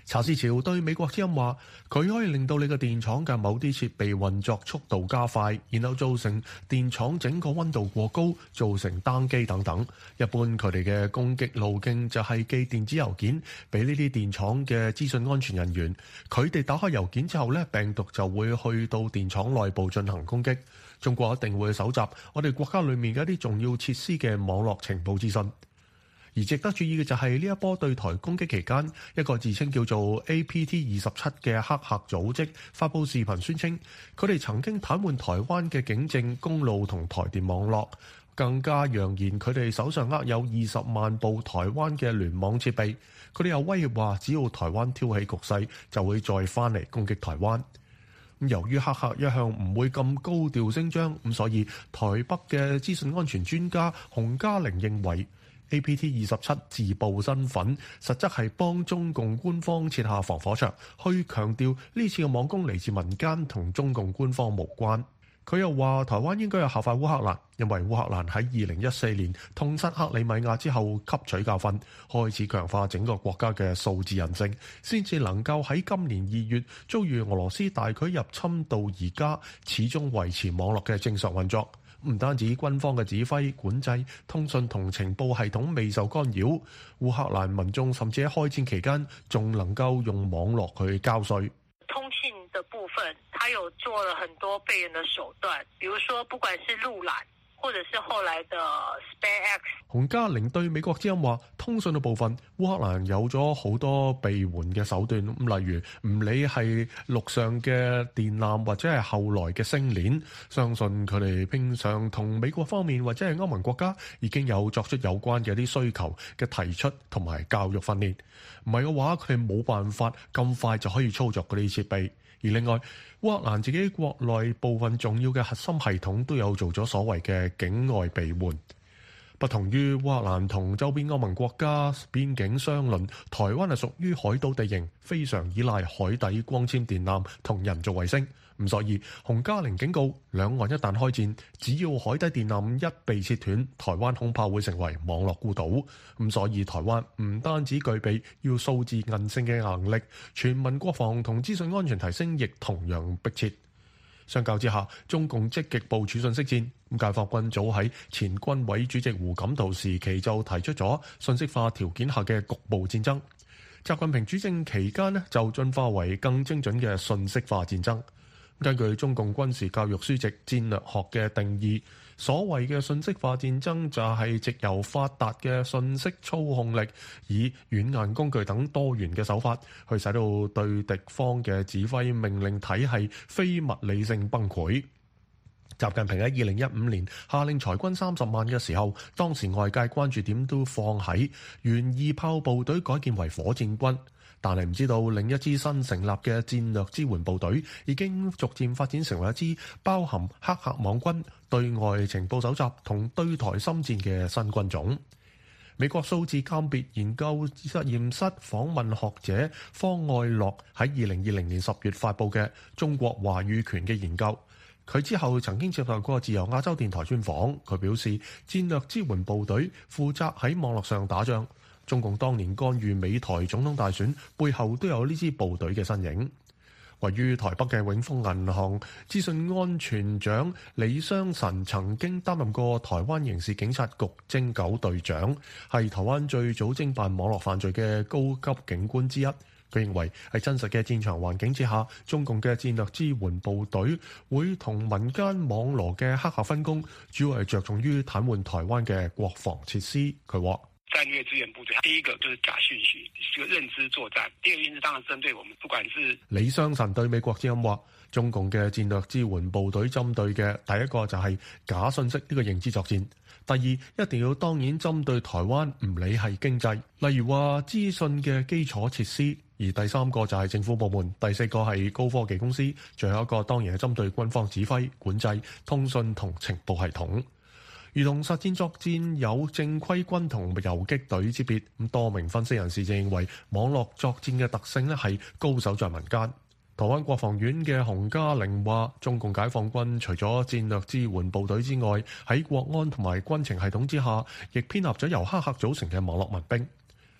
查思潮對美國之音話，佢可以令到你嘅電廠嘅某啲設備運作速度加快，然後造成電廠整個溫度過高，造成單機等等。一般佢哋嘅攻擊路徑就係寄電子郵件俾呢啲電廠嘅資訊安全人員，佢哋打開郵件之後呢，病毒就會去到電廠內部進行攻擊。中國一定會搜集我哋國家裏面嘅一啲重要設施嘅網絡情報資訊。而值得注意嘅就係呢一波對台攻擊期間，一個自稱叫做 APT27 嘅黑客組織發布視頻宣稱，佢哋曾經癱瘓台灣嘅警政、公路同台電網絡，更加揚言佢哋手上握有20萬部台灣嘅聯網設備。佢哋又威脅話，只要台灣挑起局勢，就會再翻嚟攻擊台灣。由於黑客一向唔會咁高調聲張，咁所以台北嘅資訊安全專家洪嘉玲認為，APT27 自曝身份，實質係幫中共官方設下防火牆，去強調呢次嘅網攻嚟自民間，同中共官方無關。佢又話台灣應該有效法烏克蘭，因為烏克蘭喺2014年痛失克里米亞之後吸取教訓，開始強化整個國家嘅數字人性，先至能夠喺今年2月遭遇俄羅斯大舉入侵到而家，始終維持網絡嘅正常運作。唔單止軍方嘅指揮、管制、通訊同情報系統未受干擾，烏克蘭民眾甚至喺開戰期間仲能夠用網絡去交稅。 通信的部分，他有做了很多備人的手段，比如說不管是路攔，或者是後來的 SpaceX。 洪嘉玲對美國之音話，通訊嘅部分，烏克蘭有咗好多備援嘅手段，例如唔理係陸上嘅電纜或者係後來嘅星鏈，相信佢哋平常同美國方面或者係歐盟國家已經有作出有關嘅一啲需求嘅提出同埋教育訓練。唔係嘅話，佢哋冇辦法咁快就可以操作嗰啲設備。而另外，烏克蘭自己國內部分重要嘅核心系統都有做咗所謂嘅境外備援。不同於烏克蘭同周邊歐盟國家邊境相鄰，台灣係屬於海島地形，非常依賴海底光纖電纜同人造衛星。咁所以洪嘉玲警告，兩岸一旦開戰，只要海底電纜一被切斷，台灣恐怕會成為網絡孤島。咁所以台灣唔單止具備要數字韌性嘅能力，全民國防同資訊安全提升亦同樣迫切。相較之下，中共積極部署信息戰。解放軍早喺前軍委主席胡錦濤時期就提出咗信息化條件下嘅局部戰爭。習近平主政期間呢，就進化為更精準嘅信息化戰爭。根據中共軍事教育書籍《戰略學》嘅定義，所謂嘅信息化戰爭就係藉由發達嘅信息操控力，以軟硬工具等多元嘅手法，去使到對敵方嘅指揮命令體系非物理性崩潰。習近平喺2015年下令裁軍30萬嘅時候，當時外界關注點都放喺原2炮部隊改建為火箭軍。但係唔知道另一支新成立嘅戰略支援部隊已經逐漸發展成為一支包含黑客網軍、對外情報搜集同對台心戰嘅新軍種。美國數字鑑別研究實驗室訪問學者方愛樂喺2020年10月發布嘅中國話語權嘅研究，佢之後曾經接受過自由亞洲電台專訪，佢表示戰略支援部隊負責喺網絡上打仗。中共當年干預美台總統大選，背後都有呢支部隊嘅身影。位於台北嘅永豐銀行資訊安全長李相臣曾經擔任過台灣刑事警察局偵九隊長，係台灣最早偵辦網絡犯罪嘅高級警官之一。佢認為喺真實嘅戰場環境之下，中共嘅戰略支援部隊會同民間網羅嘅黑客分工，主要係着重於癱瘓台灣嘅國防設施。佢話戰略支援部隊，第一個就是假訊息，是個認知作戰；第二個因是當然針對我們，不管是李相臣對美國之音話，中共嘅戰略支援部隊針對嘅第一個就係假信息呢個認知作戰，第二一定要當然針對台灣，唔理係經濟，例如話資訊嘅基礎設施，而第三個就係政府部門，第四個係高科技公司，最後一個當然係針對軍方指揮、管制、通訊同情報系統。如同實戰作戰有正規軍同游擊隊之別，咁多名分析人士就認為網絡作戰嘅特性咧係高手在民間。台灣國防院嘅洪嘉玲話，中共解放軍除咗戰略支援部隊之外，喺國安同埋軍情系統之下，亦編立咗由黑客組成嘅網絡民兵。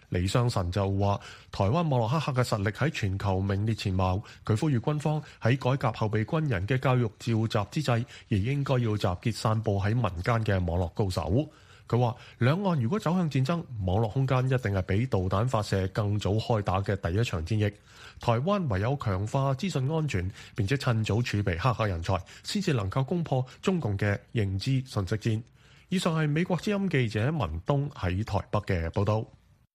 李相臣就話：台灣莫洛克嘅實力喺全球名列前茅。佢呼籲軍方喺改革後備軍人嘅教育召集之際，亦應該要集結散佈喺民間嘅網絡高手。佢話：兩岸如果走向戰爭，網絡空間一定係比導彈發射更早開打嘅第一場戰役。台灣唯有強化資訊安全，並且趁早儲備黑客人才，先至能夠攻破中共嘅認知信息戰。以上係美國之音記者文東喺台北嘅報道。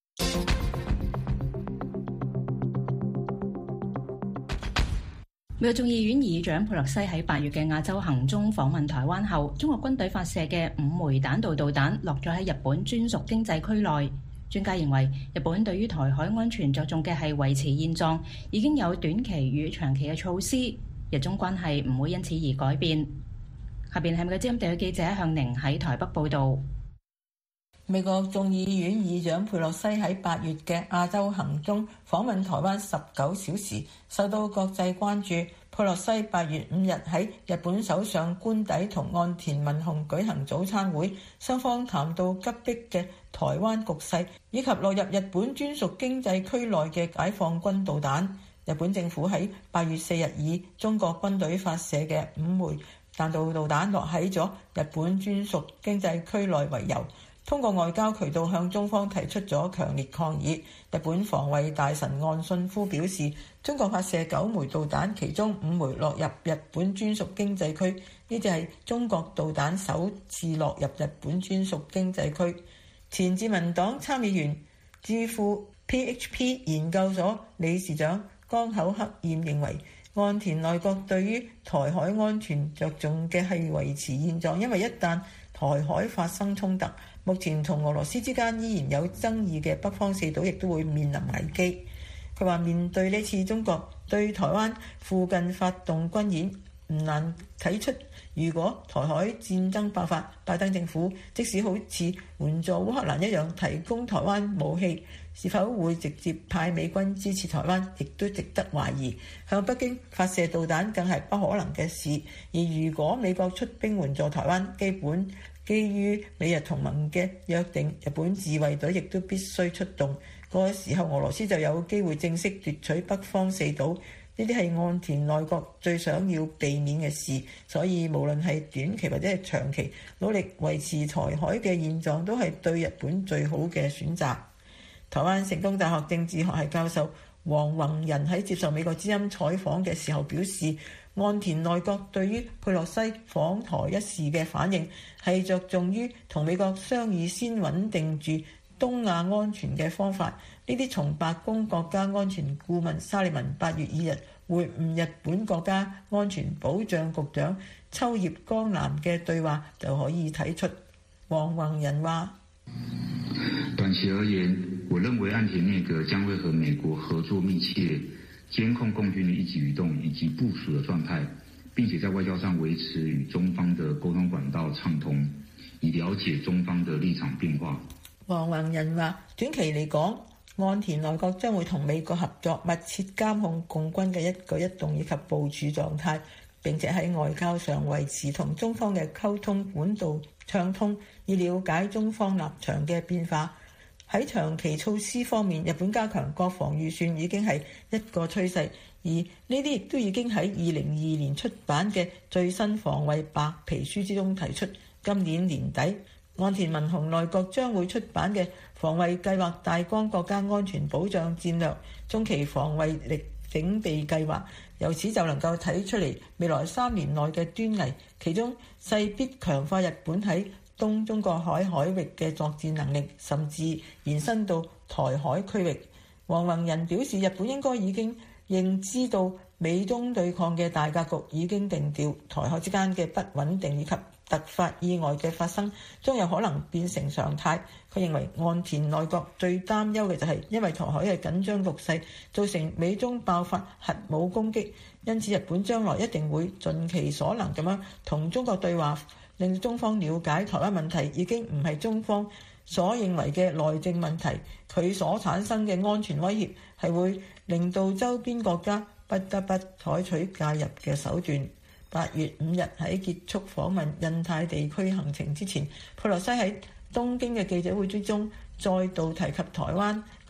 美國眾議院議長佩洛西喺8月嘅亞洲行蹤訪問台灣後，中國軍隊發射嘅5枚彈道導彈落咗喺日本專屬經濟區內。專家認為，日本對於台海安全着重嘅係維持現狀，已經有短期與長期嘅措施，日中關係唔會因此而改變。下邊係美國之音地區記者向寧喺台北報導。 美國眾議院議長佩洛西喺8月嘅亞洲行蹤訪問台灣19小時，受到國際關注。佩洛西8月5日喺日本首相官邸同岸田文雄舉行早餐會，雙方談到急迫嘅台灣局勢，以及落入日本專屬經濟區內嘅解放軍導彈。日本政府喺8月4日以中國軍隊發射嘅5枚彈道導彈落喺咗日本專屬經濟區內為由，通過外交渠道向中方提出咗強烈抗議。日本防衛大臣岸信夫表示，中國發射9枚導彈，其中5枚落入日本專屬經濟區，呢就係中國導彈首次落入日本專屬經濟區。前自民黨參議員、智庫 PHP 研究所理事長江口克彥認為，岸田內閣對於台海安全着重嘅係維持現狀，因為一旦台海發生衝突，目前同俄羅斯之間依然有爭議嘅北方四島亦都會面臨危機。佢話面對呢次中國對台灣附近發動軍演，唔難睇出，如果台海戰爭爆發，拜登政府即使好似援助烏克蘭一樣提供台灣武器，是否會直接派美軍支持台灣，亦都值得懷疑。向北京發射導彈更係不可能嘅事。而如果美國出兵援助台灣，基於美日同盟嘅約定，日本自衛隊亦都必須出動。嗰個時候，俄羅斯就有機會正式奪取北方四島。呢啲係岸田內閣最想要避免嘅事，所以無論係短期或者係長期，努力維持台海嘅現狀都係對日本最好嘅選擇。台灣成功大學政治學系教授黃宏仁喺接受美國之音採訪嘅時候表示，岸田內閣對於佩洛西訪台一事嘅反應係着重於同美國商議先穩定住東亞安全嘅方法。呢啲從白宮國家安全顧問沙利文8月2日會晤日本國家安全保障局長秋葉剛男嘅對話就可以睇出。黃宏仁話： 短期而言，我認為岸田內閣將會和美國合作密切，監控共軍的一舉一動以及部署的狀態，並且在外交上維持與中方的溝通管道暢通，以了解中方的立場變化。 黃宏仁話：短期嚟講，岸田內閣將會同美國合作，密切監控共軍嘅一舉一動以及部署狀態，並且喺外交上維持同中方嘅溝通管道暢通，以了解中方立場嘅變化。喺長期措施方面，日本加強國防預算已經係一個趨勢，而呢啲亦都已經喺2022年出版嘅最新防衛白皮書之中提出。今年年底，岸田文雄內閣將會出版嘅防衛計劃大綱國家安全保障戰略中期防衛力整備計劃，由此就能夠睇出嚟未來3年內嘅端倪，其中勢必強化日本喺東中國海域嘅作戰能力，甚至延伸到台海區域。黃宏仁表示，日本應該已經認知到美中對抗嘅大格局已經定調，台海之間嘅不穩定以及突發意外嘅發生，將有可能變成常態。佢認為岸田內閣最擔憂嘅就係因為台海嘅緊張局勢造成美中爆發核武攻擊，因此日本將來一定會盡其所能咁樣同中國對話，令中方了解台灣問題已經唔係中方所認為嘅內政問題，佢所產生嘅安全威脅係會令到周邊國家不得不採取介入嘅手段。8月5日喺結束訪問印太地區行程之前，佩洛西喺東京嘅記者會之中再度提及台灣。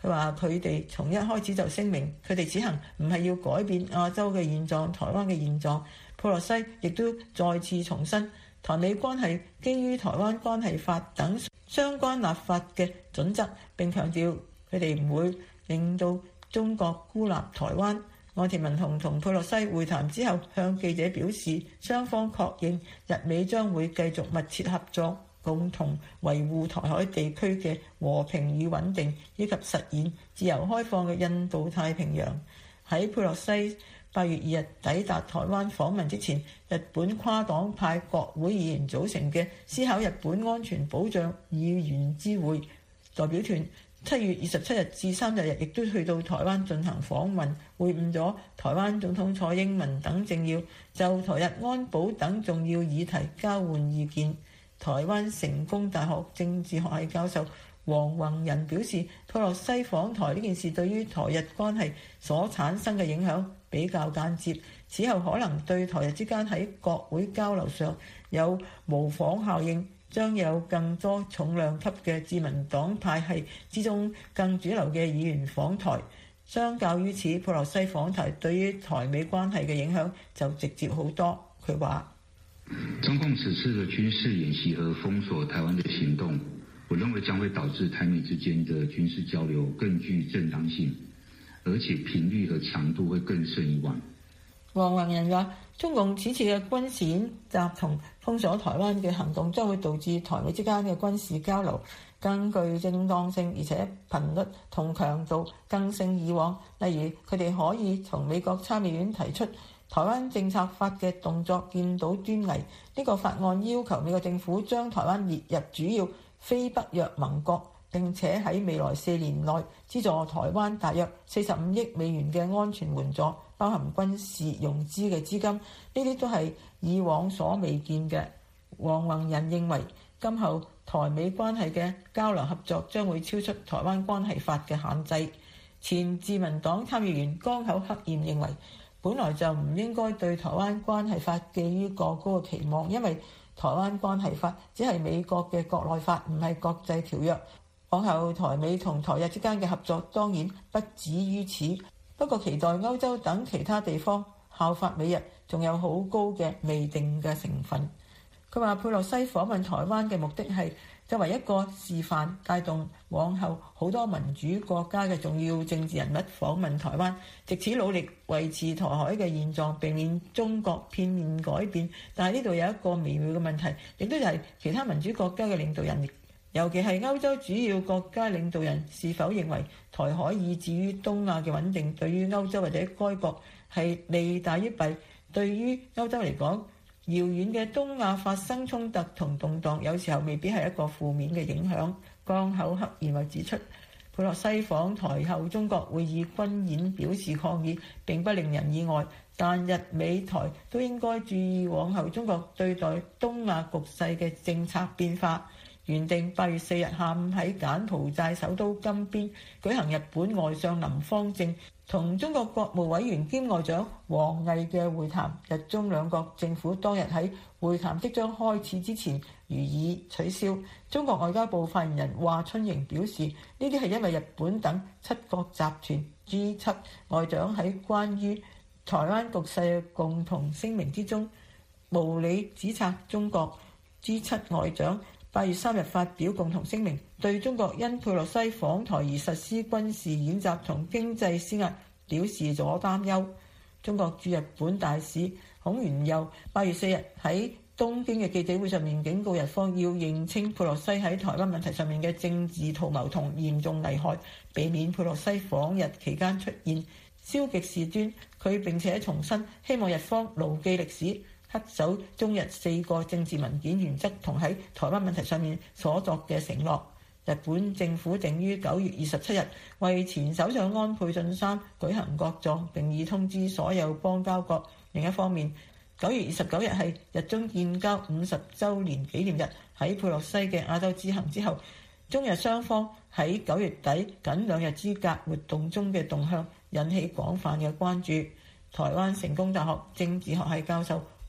佢話佢哋從一開始就聲明，佢哋此行唔係要改變亞洲嘅現狀、台灣嘅現狀。佩洛西亦都再次重申，台美關係基於台灣關係法等相關立法嘅準則，並強調佢哋唔會令到中國孤立台灣。岸田文雄同佩洛西會談之後，向記者表示，雙方確認日美將會繼續密切合作，共同維護台海地區嘅和平與穩定，以及實現自由開放嘅印度太平洋。喺佩洛西8月2日抵達台灣訪問之前，日本跨黨派國會議員組成嘅思考日本安全保障議員之會代表團7月27日至30日亦都去到台灣進行訪問，會晤咗台灣總統蔡英文等政要，就台日安保等重要議題交換意見。台灣成功大學政治學系教授黃宏仁表示，佩洛西訪台呢件事對於台日關係所產生嘅影響比較間接，此後可能對台日之間喺國會交流上有模仿效應，將有更多重量級嘅自民黨派系之中更主流嘅議員訪台。相較於此，佩洛西訪台對於台美關係嘅影響就直接好多。佢話： 中共此次的軍事演習和封鎖台灣的行動，我認為將會導致台美之間的軍事交流更具正當性，而且頻率和強度會更勝以往。 黃宏仁話：中共此次嘅軍事演習同封鎖台灣嘅行動將會導致台美之間嘅軍事交流更具正當性，而且頻率同強度更勝以往。例如，佢哋可以從美國參議院提出台灣政策法嘅動作見到端倪。呢個法案要求美國政府將台灣列入主要非北約盟國，並且喺未來4年內資助台灣大約45億美元嘅安全援助，包含軍事融資嘅資金。呢啲都係以往所未見嘅。黃宏仁認為，今後台美關係嘅交流合作將會超出台灣關係法嘅限制。前自民黨參議員江口克彥認為，本來就唔應該對台灣關係法寄予過高嘅期望，因為台灣關係法只係美國嘅國內法，唔係國際條約。往後台美同台日之間嘅合作當然不止於此，不過期待歐洲等其他地方效法美日，仲有好高嘅未定嘅成分。佢話佩洛西訪問台灣嘅目的係作為一個示範，帶動往後好多民主國家嘅重要政治人物訪問台灣，藉此努力維持台海嘅現狀，避免中國片面改變。但係呢度有一個微妙嘅問題，亦都係其他民主國家嘅領導人，尤其係歐洲主要國家領導人是否認為台海以至於東亞嘅穩定對於歐洲或者該國係利大於弊。對於歐洲嚟講，遙遠嘅東亞發生衝突同動盪，有時候未必係一個負面嘅影響。江口克彥又指出，佩洛西訪台後，中國會以軍演表示抗議，並不令人意外。但日美台都應該注意往後中國對待東亞局勢嘅政策變化。原定8月4日下午喺柬埔寨首都金邊舉行日本外相林芳正同中國國務委員兼外長王毅嘅會談，日中兩國政府當日喺會談即將開始之前予以取消。中國外交部發言人華春瑩表示，呢啲係因為日本等7國集團 G7 外長喺關於台灣局勢嘅共同聲明之中無理指責中國。 G7 外長8月3日發表共同聲明，對中國因佩洛西訪台而實施軍事演習同經濟施壓表示咗擔憂。中國駐日本大使孔鉉佑8月4日喺東京嘅記者會上面警告日方要認清佩洛西喺台灣問題上面嘅政治圖謀同嚴重危害，避免佩洛西訪日期間出現消極事端。佢並且重申希望日方牢記歷史，恪守中日4個政治文件原則同喺台灣問題上面所作嘅承諾。日本政府定於9月27日為前首相安倍晉三舉行國葬，並已通知所有邦交國。另一方面，9月29日係日中建交50週年紀念日。喺佩洛西嘅亞洲之行之後，中日雙方喺9月底僅2日之隔活動中嘅動向引起廣泛嘅關注。台灣成功大學政治學系教授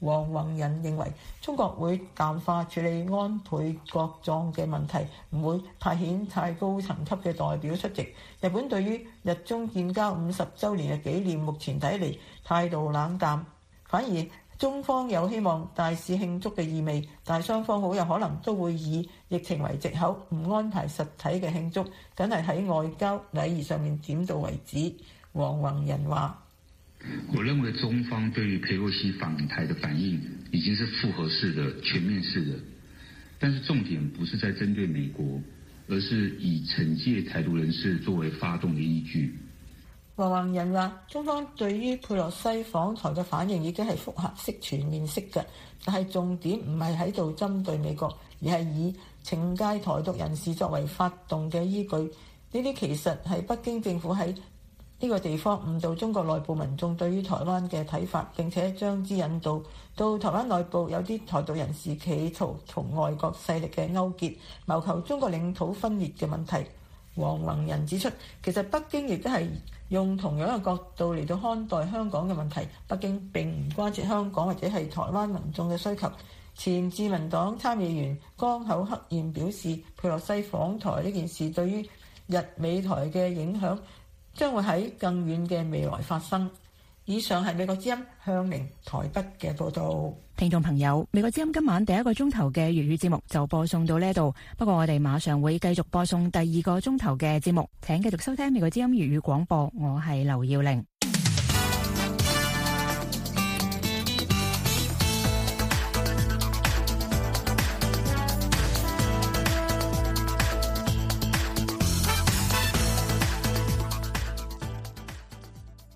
黃宏仁認為中國會淡化處理安倍國葬嘅問題，唔會派遣太高層級嘅代表出席。日本對於日中建交50週年嘅紀念，目前睇嚟態度冷淡，反而中方有希望大肆慶祝嘅意味，但係雙方好有可能都會以疫情為藉口，唔安排實體嘅慶祝，梗係喺外交禮儀上面點到為止。黃宏仁話： 我認為中方對於裴洛西訪台的反應已經是複合式的、全面式的，但是重點不是在針對美國，而是以懲戒台獨人士作為發動的依據。 黃宏仁話：中方對於佩洛西訪台嘅反應已經係複合式、全面式嘅，但係重點唔係喺度針對美國，而係以懲戒台獨人士作為發動嘅依據。呢啲其實係北京政府喺呢個地方誤導中國內部民眾對於台灣嘅睇法，並且將之引導到台灣內部有啲台獨人士企圖同外國勢力嘅勾結，謀求中國領土分裂嘅問題。黃宏仁指出，其實北京亦都係用同樣嘅角度嚟到看待香港嘅問題。北京並唔關切香港或者係台灣民眾嘅需求。前自民黨參議員江口克彥表示，佩洛西訪台呢件事對於日美台嘅影響將會喺更遠嘅未來發生。以上係美國之音向寧台北嘅報導。 聽眾朋友，美國之音今晚第一個鐘頭嘅粵語節目就播送到呢度，不過我哋馬上會繼續播送第二個鐘頭嘅節目，請繼續收聽美國之音粵語廣播，我係劉耀玲。